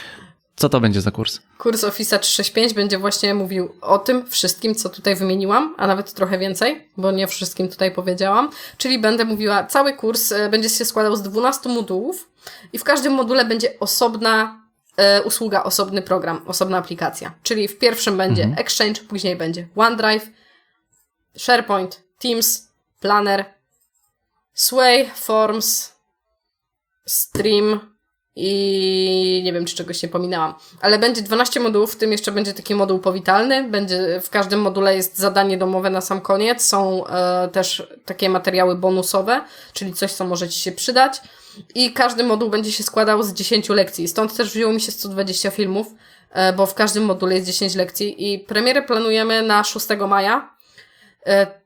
Speaker 1: Co to będzie za kurs?
Speaker 2: Kurs Office'a trzysta sześćdziesiąt pięć będzie właśnie mówił o tym wszystkim, co tutaj wymieniłam, a nawet trochę więcej, bo nie wszystkim tutaj powiedziałam. Czyli będę mówiła, cały kurs będzie się składał z dwunastu modułów i w każdym module będzie osobna e, usługa, osobny program, osobna aplikacja. Czyli w pierwszym będzie mhm. Exchange, później będzie OneDrive, SharePoint, Teams, Planner, Sway, Forms, Stream, i nie wiem, czy czegoś nie pominęłam. Ale będzie dwanaście modułów, w tym jeszcze będzie taki moduł powitalny. Będzie, w każdym module jest zadanie domowe na sam koniec. Są e, też takie materiały bonusowe, czyli coś, co może Ci się przydać. I każdy moduł będzie się składał z dziesięciu lekcji. Stąd też wzięło mi się sto dwadzieścia filmów, e, bo w każdym module jest dziesięć lekcji. I premierę planujemy na szóstego maja. E,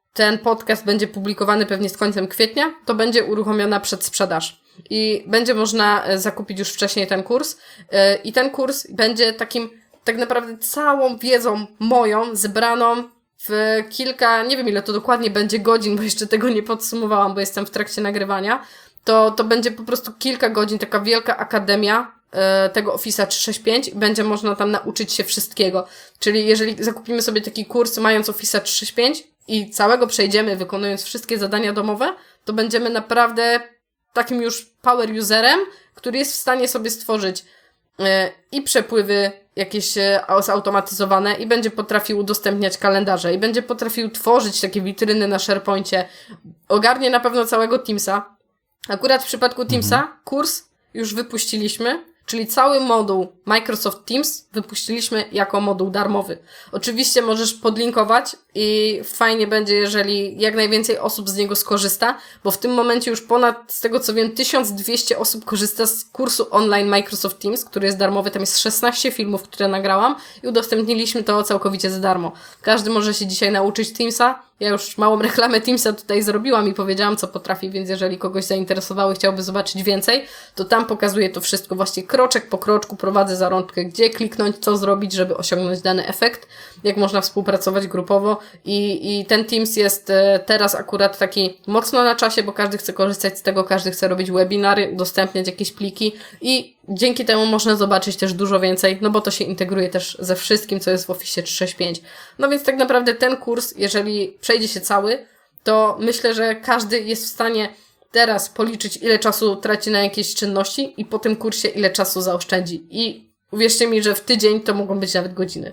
Speaker 2: ten podcast będzie publikowany pewnie z końcem kwietnia, to będzie uruchomiona przedsprzedaż. I będzie można zakupić już wcześniej ten kurs. I ten kurs będzie takim tak naprawdę całą wiedzą moją zebraną w kilka, nie wiem ile to dokładnie będzie godzin, bo jeszcze tego nie podsumowałam, bo jestem w trakcie nagrywania. To, to będzie po prostu kilka godzin, taka wielka akademia e, tego Office'a trzysta sześćdziesiąt pięć i będzie można tam nauczyć się wszystkiego. Czyli jeżeli zakupimy sobie taki kurs mając Office'a trzysta sześćdziesiąt pięć i całego przejdziemy wykonując wszystkie zadania domowe, to będziemy naprawdę takim już power userem, który jest w stanie sobie stworzyć e, i przepływy jakieś e, zautomatyzowane i będzie potrafił udostępniać kalendarze i będzie potrafił tworzyć takie witryny na SharePoincie. Ogarnie na pewno całego Teamsa. Akurat w przypadku Teamsa mhm. kurs już wypuściliśmy, czyli cały moduł Microsoft Teams wypuściliśmy jako moduł darmowy. Oczywiście możesz podlinkować i fajnie będzie, jeżeli jak najwięcej osób z niego skorzysta, bo w tym momencie już ponad, z tego co wiem, tysiąc dwieście osób korzysta z kursu online Microsoft Teams, który jest darmowy. Tam jest szesnaście filmów, które nagrałam i udostępniliśmy to całkowicie za darmo. Każdy może się dzisiaj nauczyć Teamsa. Ja już małą reklamę Teamsa tutaj zrobiłam i powiedziałam, co potrafi, więc jeżeli kogoś zainteresowało i chciałby zobaczyć więcej, to tam pokazuję to wszystko właśnie kroczek po kroczku, prowadzę za rączkę, gdzie kliknąć, co zrobić, żeby osiągnąć dany efekt, jak można współpracować grupowo i, i ten Teams jest teraz akurat taki mocno na czasie, bo każdy chce korzystać z tego, każdy chce robić webinary, udostępniać jakieś pliki i dzięki temu można zobaczyć też dużo więcej, no bo to się integruje też ze wszystkim, co jest w Office trzysta sześćdziesiąt pięć. No więc tak naprawdę ten kurs, jeżeli przejdzie się cały, to myślę, że każdy jest w stanie teraz policzyć, ile czasu traci na jakieś czynności i po tym kursie ile czasu zaoszczędzi. I uwierzcie mi, że w tydzień to mogą być nawet godziny.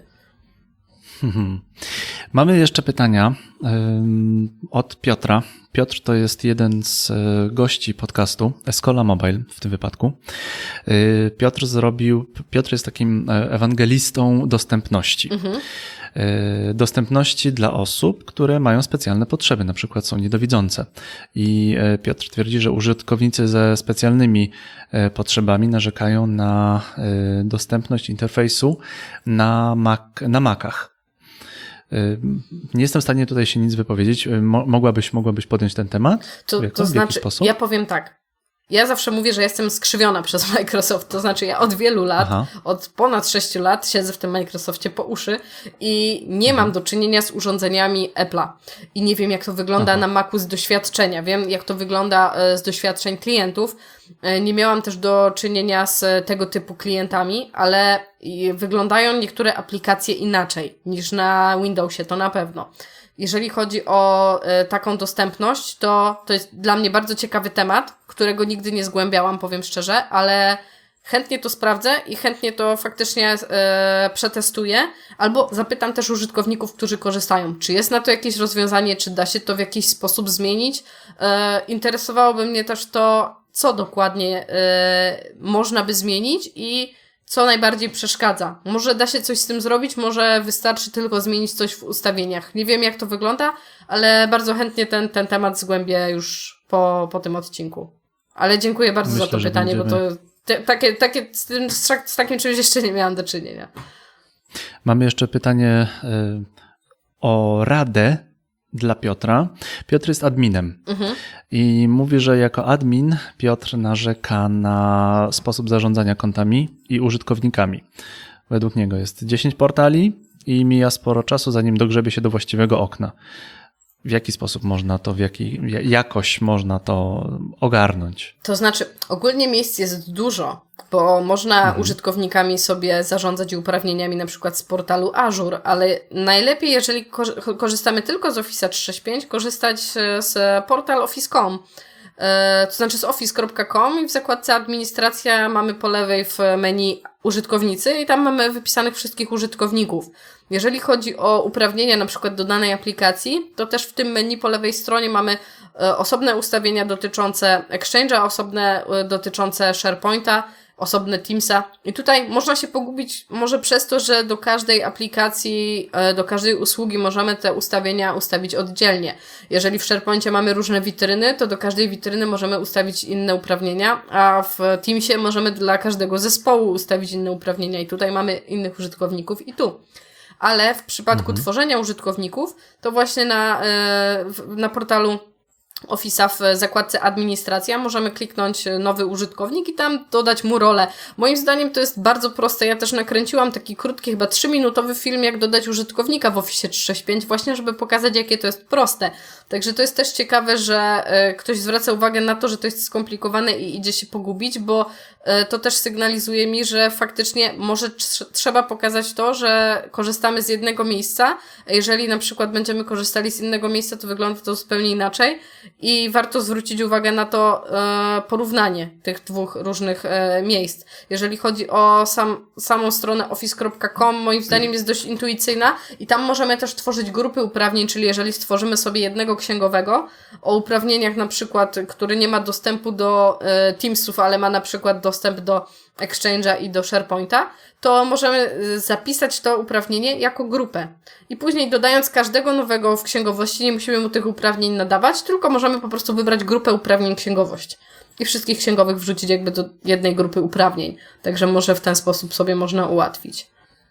Speaker 1: Mamy jeszcze pytania um, od Piotra. Piotr to jest jeden z gości podcastu Escola Mobile w tym wypadku. Piotr zrobił, Piotr jest takim ewangelistą dostępności. Mhm. Dostępności dla osób, które mają specjalne potrzeby, na przykład są niedowidzące. I Piotr twierdzi, że użytkownicy ze specjalnymi potrzebami narzekają na dostępność interfejsu na Mac, na Macach. Nie jestem w stanie tutaj się nic wypowiedzieć. Mogłabyś, mogłabyś podjąć ten temat?
Speaker 2: To,
Speaker 1: Jako,
Speaker 2: to
Speaker 1: w
Speaker 2: znaczy,
Speaker 1: sposób?
Speaker 2: Ja powiem tak. Ja zawsze mówię, że jestem skrzywiona przez Microsoft, to znaczy ja od wielu lat, Aha. od ponad sześciu lat siedzę w tym Microsoftie po uszy i nie mhm. mam do czynienia z urządzeniami Apple'a i nie wiem jak to wygląda Aha. na Macu z doświadczenia, wiem jak to wygląda z doświadczeń klientów, nie miałam też do czynienia z tego typu klientami, ale wyglądają niektóre aplikacje inaczej niż na Windowsie, to na pewno. Jeżeli chodzi o y, taką dostępność, to to jest dla mnie bardzo ciekawy temat, którego nigdy nie zgłębiałam, powiem szczerze, ale chętnie to sprawdzę i chętnie to faktycznie y, przetestuję, albo zapytam też użytkowników, którzy korzystają, czy jest na to jakieś rozwiązanie, czy da się to w jakiś sposób zmienić. Y, interesowałoby mnie też to, co dokładnie y, można by zmienić i co najbardziej przeszkadza. Może da się coś z tym zrobić, może wystarczy tylko zmienić coś w ustawieniach. Nie wiem, jak to wygląda, ale bardzo chętnie ten, ten temat zgłębię już po, po tym odcinku. Ale dziękuję bardzo Myślę, za to pytanie, będziemy... bo to te, takie, takie, z, tym, z takim czymś jeszcze nie miałam do czynienia.
Speaker 1: Mamy jeszcze pytanie y, o radę dla Piotra. Piotr jest adminem mhm. i mówi, że jako admin Piotr narzeka na sposób zarządzania kontami i użytkownikami. Według niego jest dziesięć portali i mija sporo czasu, zanim dogrzebie się do właściwego okna. W jaki sposób można to, w jaki jakoś można to ogarnąć?
Speaker 2: To znaczy, ogólnie miejsc jest dużo, bo można mhm. użytkownikami sobie zarządzać i uprawnieniami na przykład z portalu Azure, ale najlepiej, jeżeli korzystamy tylko z Office'a trzysta sześćdziesiąt pięć, korzystać z portal office kropka com. To znaczy z office kropka com i w zakładce administracja mamy po lewej w menu użytkownicy i tam mamy wypisanych wszystkich użytkowników. Jeżeli chodzi o uprawnienia na przykład do danej aplikacji, to też w tym menu po lewej stronie mamy osobne ustawienia dotyczące Exchange'a, osobne dotyczące SharePointa, osobne Teamsa. I tutaj można się pogubić może przez to, że do każdej aplikacji, do każdej usługi możemy te ustawienia ustawić oddzielnie. Jeżeli w SharePoincie mamy różne witryny, to do każdej witryny możemy ustawić inne uprawnienia, a w Teamsie możemy dla każdego zespołu ustawić inne uprawnienia i tutaj mamy innych użytkowników i tu. ale w przypadku
Speaker 1: Mhm.
Speaker 2: tworzenia użytkowników, to właśnie na, e, w- na portalu Office'a w zakładce administracja możemy kliknąć nowy użytkownik i tam dodać mu rolę. Moim zdaniem to jest bardzo proste. Ja też nakręciłam taki krótki, chyba trzyminutowy film, jak dodać użytkownika w Office trzysta sześćdziesiąt pięć, właśnie żeby pokazać, jakie to jest proste. Także to jest też ciekawe, że y, ktoś zwraca uwagę na to, że to jest skomplikowane i idzie się pogubić, bo y, to też sygnalizuje mi, że faktycznie może tr- trzeba pokazać to, że korzystamy z jednego miejsca. Jeżeli na przykład będziemy korzystali z innego miejsca, to wygląda to zupełnie inaczej. I warto zwrócić uwagę na to e, porównanie tych dwóch różnych e, miejsc. Jeżeli chodzi o sam, samą stronę office kropka com, moim zdaniem jest dość intuicyjna i tam możemy też tworzyć grupy uprawnień, czyli jeżeli stworzymy sobie jednego księgowego o uprawnieniach na przykład, który nie ma dostępu do e, Teamsów, ale ma na przykład dostęp do Exchange'a i do SharePointa, to możemy y, zapisać to uprawnienie jako grupę. I później dodając każdego nowego w księgowości, nie musimy mu tych uprawnień nadawać, tylko możemy po prostu wybrać grupę uprawnień księgowość. I wszystkich księgowych wrzucić jakby do jednej grupy uprawnień. Także może w ten sposób sobie można ułatwić.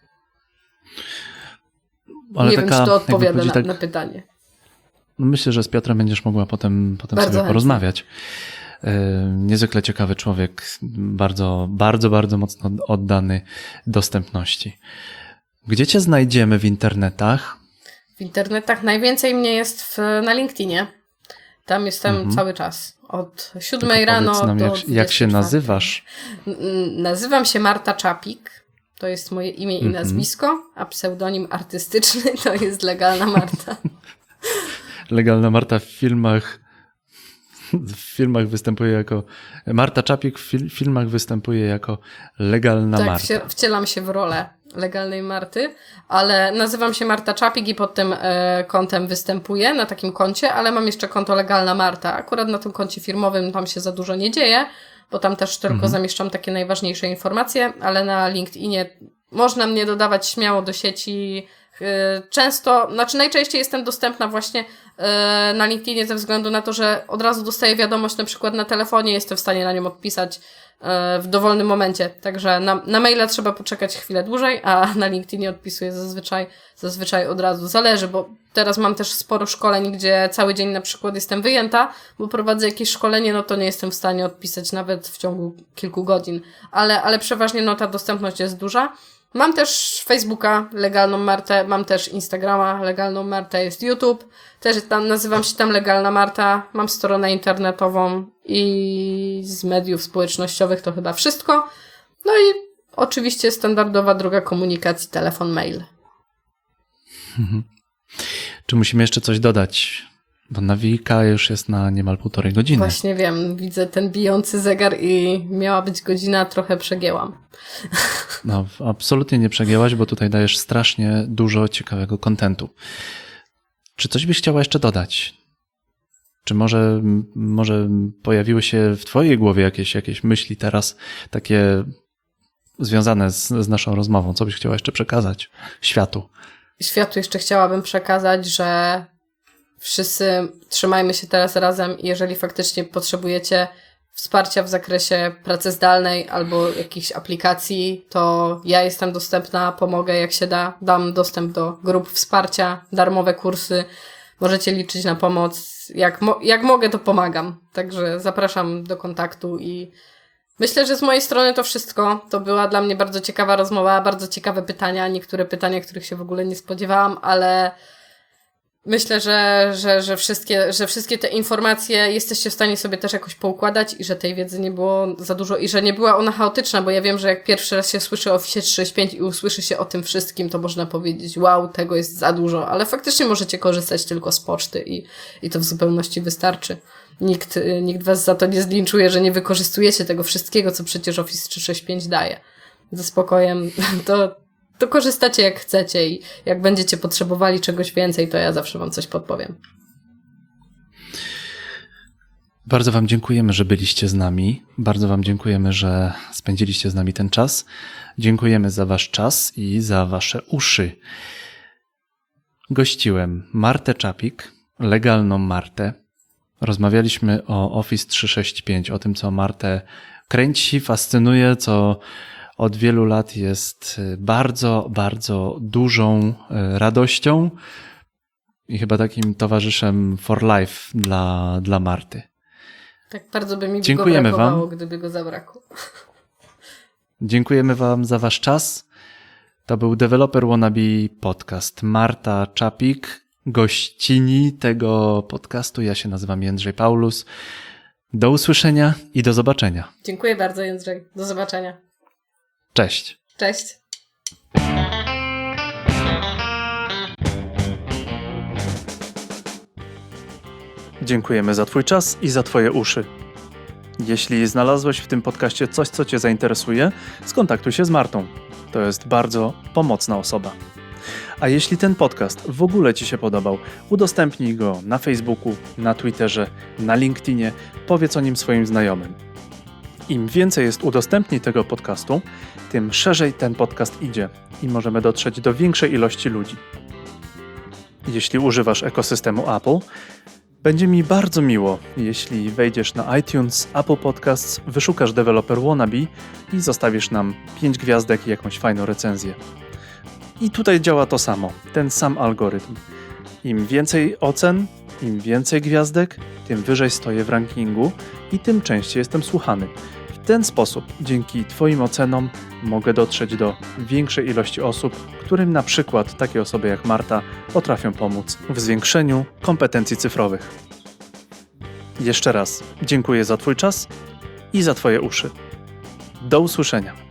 Speaker 1: Ale
Speaker 2: nie
Speaker 1: taka,
Speaker 2: wiem, czy to
Speaker 1: jakby
Speaker 2: odpowiada
Speaker 1: powiedzieć
Speaker 2: na,
Speaker 1: tak,
Speaker 2: na pytanie.
Speaker 1: no myślę, że z Piotrem będziesz mogła potem, potem
Speaker 2: Bardzo
Speaker 1: sobie
Speaker 2: chętnie.
Speaker 1: porozmawiać. Yy, Niezwykle ciekawy człowiek, bardzo, bardzo, bardzo mocno oddany dostępności. Gdzie cię znajdziemy w internetach?
Speaker 2: W internetach najwięcej mnie jest w, na LinkedInie. Tam jestem
Speaker 1: Mhm.
Speaker 2: cały czas. Od siódmej
Speaker 1: Tylko
Speaker 2: rano
Speaker 1: powiedz nam,
Speaker 2: do
Speaker 1: jak, jak się
Speaker 2: dwudziestej czwartej.
Speaker 1: nazywasz?
Speaker 2: N- n- Nazywam się Marta Czapik. To jest moje imię i
Speaker 1: Mhm.
Speaker 2: nazwisko, a pseudonim artystyczny to jest Legalna Marta.
Speaker 1: Legalna Marta w filmach w filmach występuje jako Marta Czapik w fil- filmach występuje jako Legalna
Speaker 2: Tak,
Speaker 1: Marta.
Speaker 2: wcie- wcielam się w rolę Legalnej Marty, ale nazywam się Marta Czapik i pod tym e, kontem występuję, na takim koncie, ale mam jeszcze konto Legalna Marta. Akurat na tym koncie firmowym tam się za dużo nie dzieje, bo tam też tylko
Speaker 1: Mhm.
Speaker 2: zamieszczam takie najważniejsze informacje, ale na LinkedInie można mnie dodawać śmiało do sieci. e, Często, znaczy najczęściej jestem dostępna właśnie e, na LinkedInie ze względu na to, że od razu dostaję wiadomość na przykład na telefonie, jestem w stanie na nią odpisać e, w dowolnym momencie. Także na, na maila trzeba poczekać chwilę dłużej, a na LinkedInie odpisuję zazwyczaj, zazwyczaj od razu. Zależy, bo teraz mam też sporo szkoleń, gdzie cały dzień na przykład jestem wyjęta, bo prowadzę jakieś szkolenie, no to nie jestem w stanie odpisać nawet w ciągu kilku godzin. Ale, ale przeważnie no ta dostępność jest duża. Mam też Facebooka, Legalną Martę, mam też Instagrama, Legalną Martę, jest YouTube, też tam nazywam się tam Legalna Marta, mam stronę internetową i z mediów społecznościowych to chyba wszystko. No i oczywiście standardowa droga komunikacji, telefon, mail.
Speaker 1: Czy musimy jeszcze coś dodać? Bo nawika już jest na niemal półtorej godziny.
Speaker 2: Właśnie wiem, widzę ten bijący zegar i miała być godzina, trochę przegięłam.
Speaker 1: No, absolutnie nie przegięłaś, bo tutaj dajesz strasznie dużo ciekawego kontentu. Czy coś byś chciała jeszcze dodać? Czy może, może pojawiły się w twojej głowie jakieś, jakieś myśli teraz takie związane z, z naszą rozmową? Co byś chciała jeszcze przekazać światu?
Speaker 2: Światu jeszcze chciałabym przekazać, że wszyscy trzymajmy się teraz razem i jeżeli faktycznie potrzebujecie wsparcia w zakresie pracy zdalnej albo jakichś aplikacji, to ja jestem dostępna, pomogę jak się da, dam dostęp do grup wsparcia, darmowe kursy, możecie liczyć na pomoc, jak, mo- jak mogę to pomagam, także zapraszam do kontaktu i myślę, że z mojej strony to wszystko. To była dla mnie bardzo ciekawa rozmowa, bardzo ciekawe pytania, niektóre pytania, których się w ogóle nie spodziewałam, ale myślę, że, że, że, wszystkie, że wszystkie te informacje jesteście w stanie sobie też jakoś poukładać i że tej wiedzy nie było za dużo i że nie była ona chaotyczna, bo ja wiem, że jak pierwszy raz się słyszy o Office trzysta sześćdziesiąt pięć i usłyszy się o tym wszystkim, to można powiedzieć, wow, tego jest za dużo, ale faktycznie możecie korzystać tylko z poczty i, i to w zupełności wystarczy. Nikt, nikt was za to nie zlinczuje, że nie wykorzystujecie tego wszystkiego, co przecież Office trzysta sześćdziesiąt pięć daje. Ze spokojem to to korzystacie jak chcecie i jak będziecie potrzebowali czegoś więcej, to ja zawsze wam coś podpowiem.
Speaker 1: Bardzo wam dziękujemy, że byliście z nami. Bardzo wam dziękujemy, że spędziliście z nami ten czas. Dziękujemy za wasz czas i za wasze uszy. Gościłem Martę Czapik, Legalną Martę. Rozmawialiśmy o Office trzysta sześćdziesiąt pięć, o tym, co Martę kręci, fascynuje, co od wielu lat jest bardzo, bardzo dużą radością i chyba takim towarzyszem for life dla, dla Marty.
Speaker 2: Tak bardzo by mi
Speaker 1: Dziękujemy
Speaker 2: go brakowało,
Speaker 1: wam.
Speaker 2: gdyby go zabrakło.
Speaker 1: Dziękujemy wam za wasz czas. To był Developer Wannabe podcast. Marta Czapik, gościni tego podcastu. Ja się nazywam Jędrzej Paulus. Do usłyszenia i do zobaczenia.
Speaker 2: Dziękuję bardzo, Jędrzej. Do zobaczenia.
Speaker 1: Cześć.
Speaker 2: Cześć.
Speaker 1: Dziękujemy za twój czas i za twoje uszy. Jeśli znalazłeś w tym podcaście coś, co cię zainteresuje, skontaktuj się z Martą. To jest bardzo pomocna osoba. A jeśli ten podcast w ogóle ci się podobał, udostępnij go na Facebooku, na Twitterze, na LinkedInie, powiedz o nim swoim znajomym. Im więcej jest udostępnień tego podcastu, tym szerzej ten podcast idzie i możemy dotrzeć do większej ilości ludzi. Jeśli używasz ekosystemu Apple, będzie mi bardzo miło, jeśli wejdziesz na iTunes, Apple Podcasts, wyszukasz Developer Wannabe i zostawisz nam pięć gwiazdek i jakąś fajną recenzję. I tutaj działa to samo, ten sam algorytm. Im więcej ocen, im więcej gwiazdek, tym wyżej stoję w rankingu i tym częściej jestem słuchany. W ten sposób, dzięki twoim ocenom, mogę dotrzeć do większej ilości osób, którym na przykład takie osoby jak Marta potrafią pomóc w zwiększeniu kompetencji cyfrowych. Jeszcze raz dziękuję za twój czas i za twoje uszy. Do usłyszenia.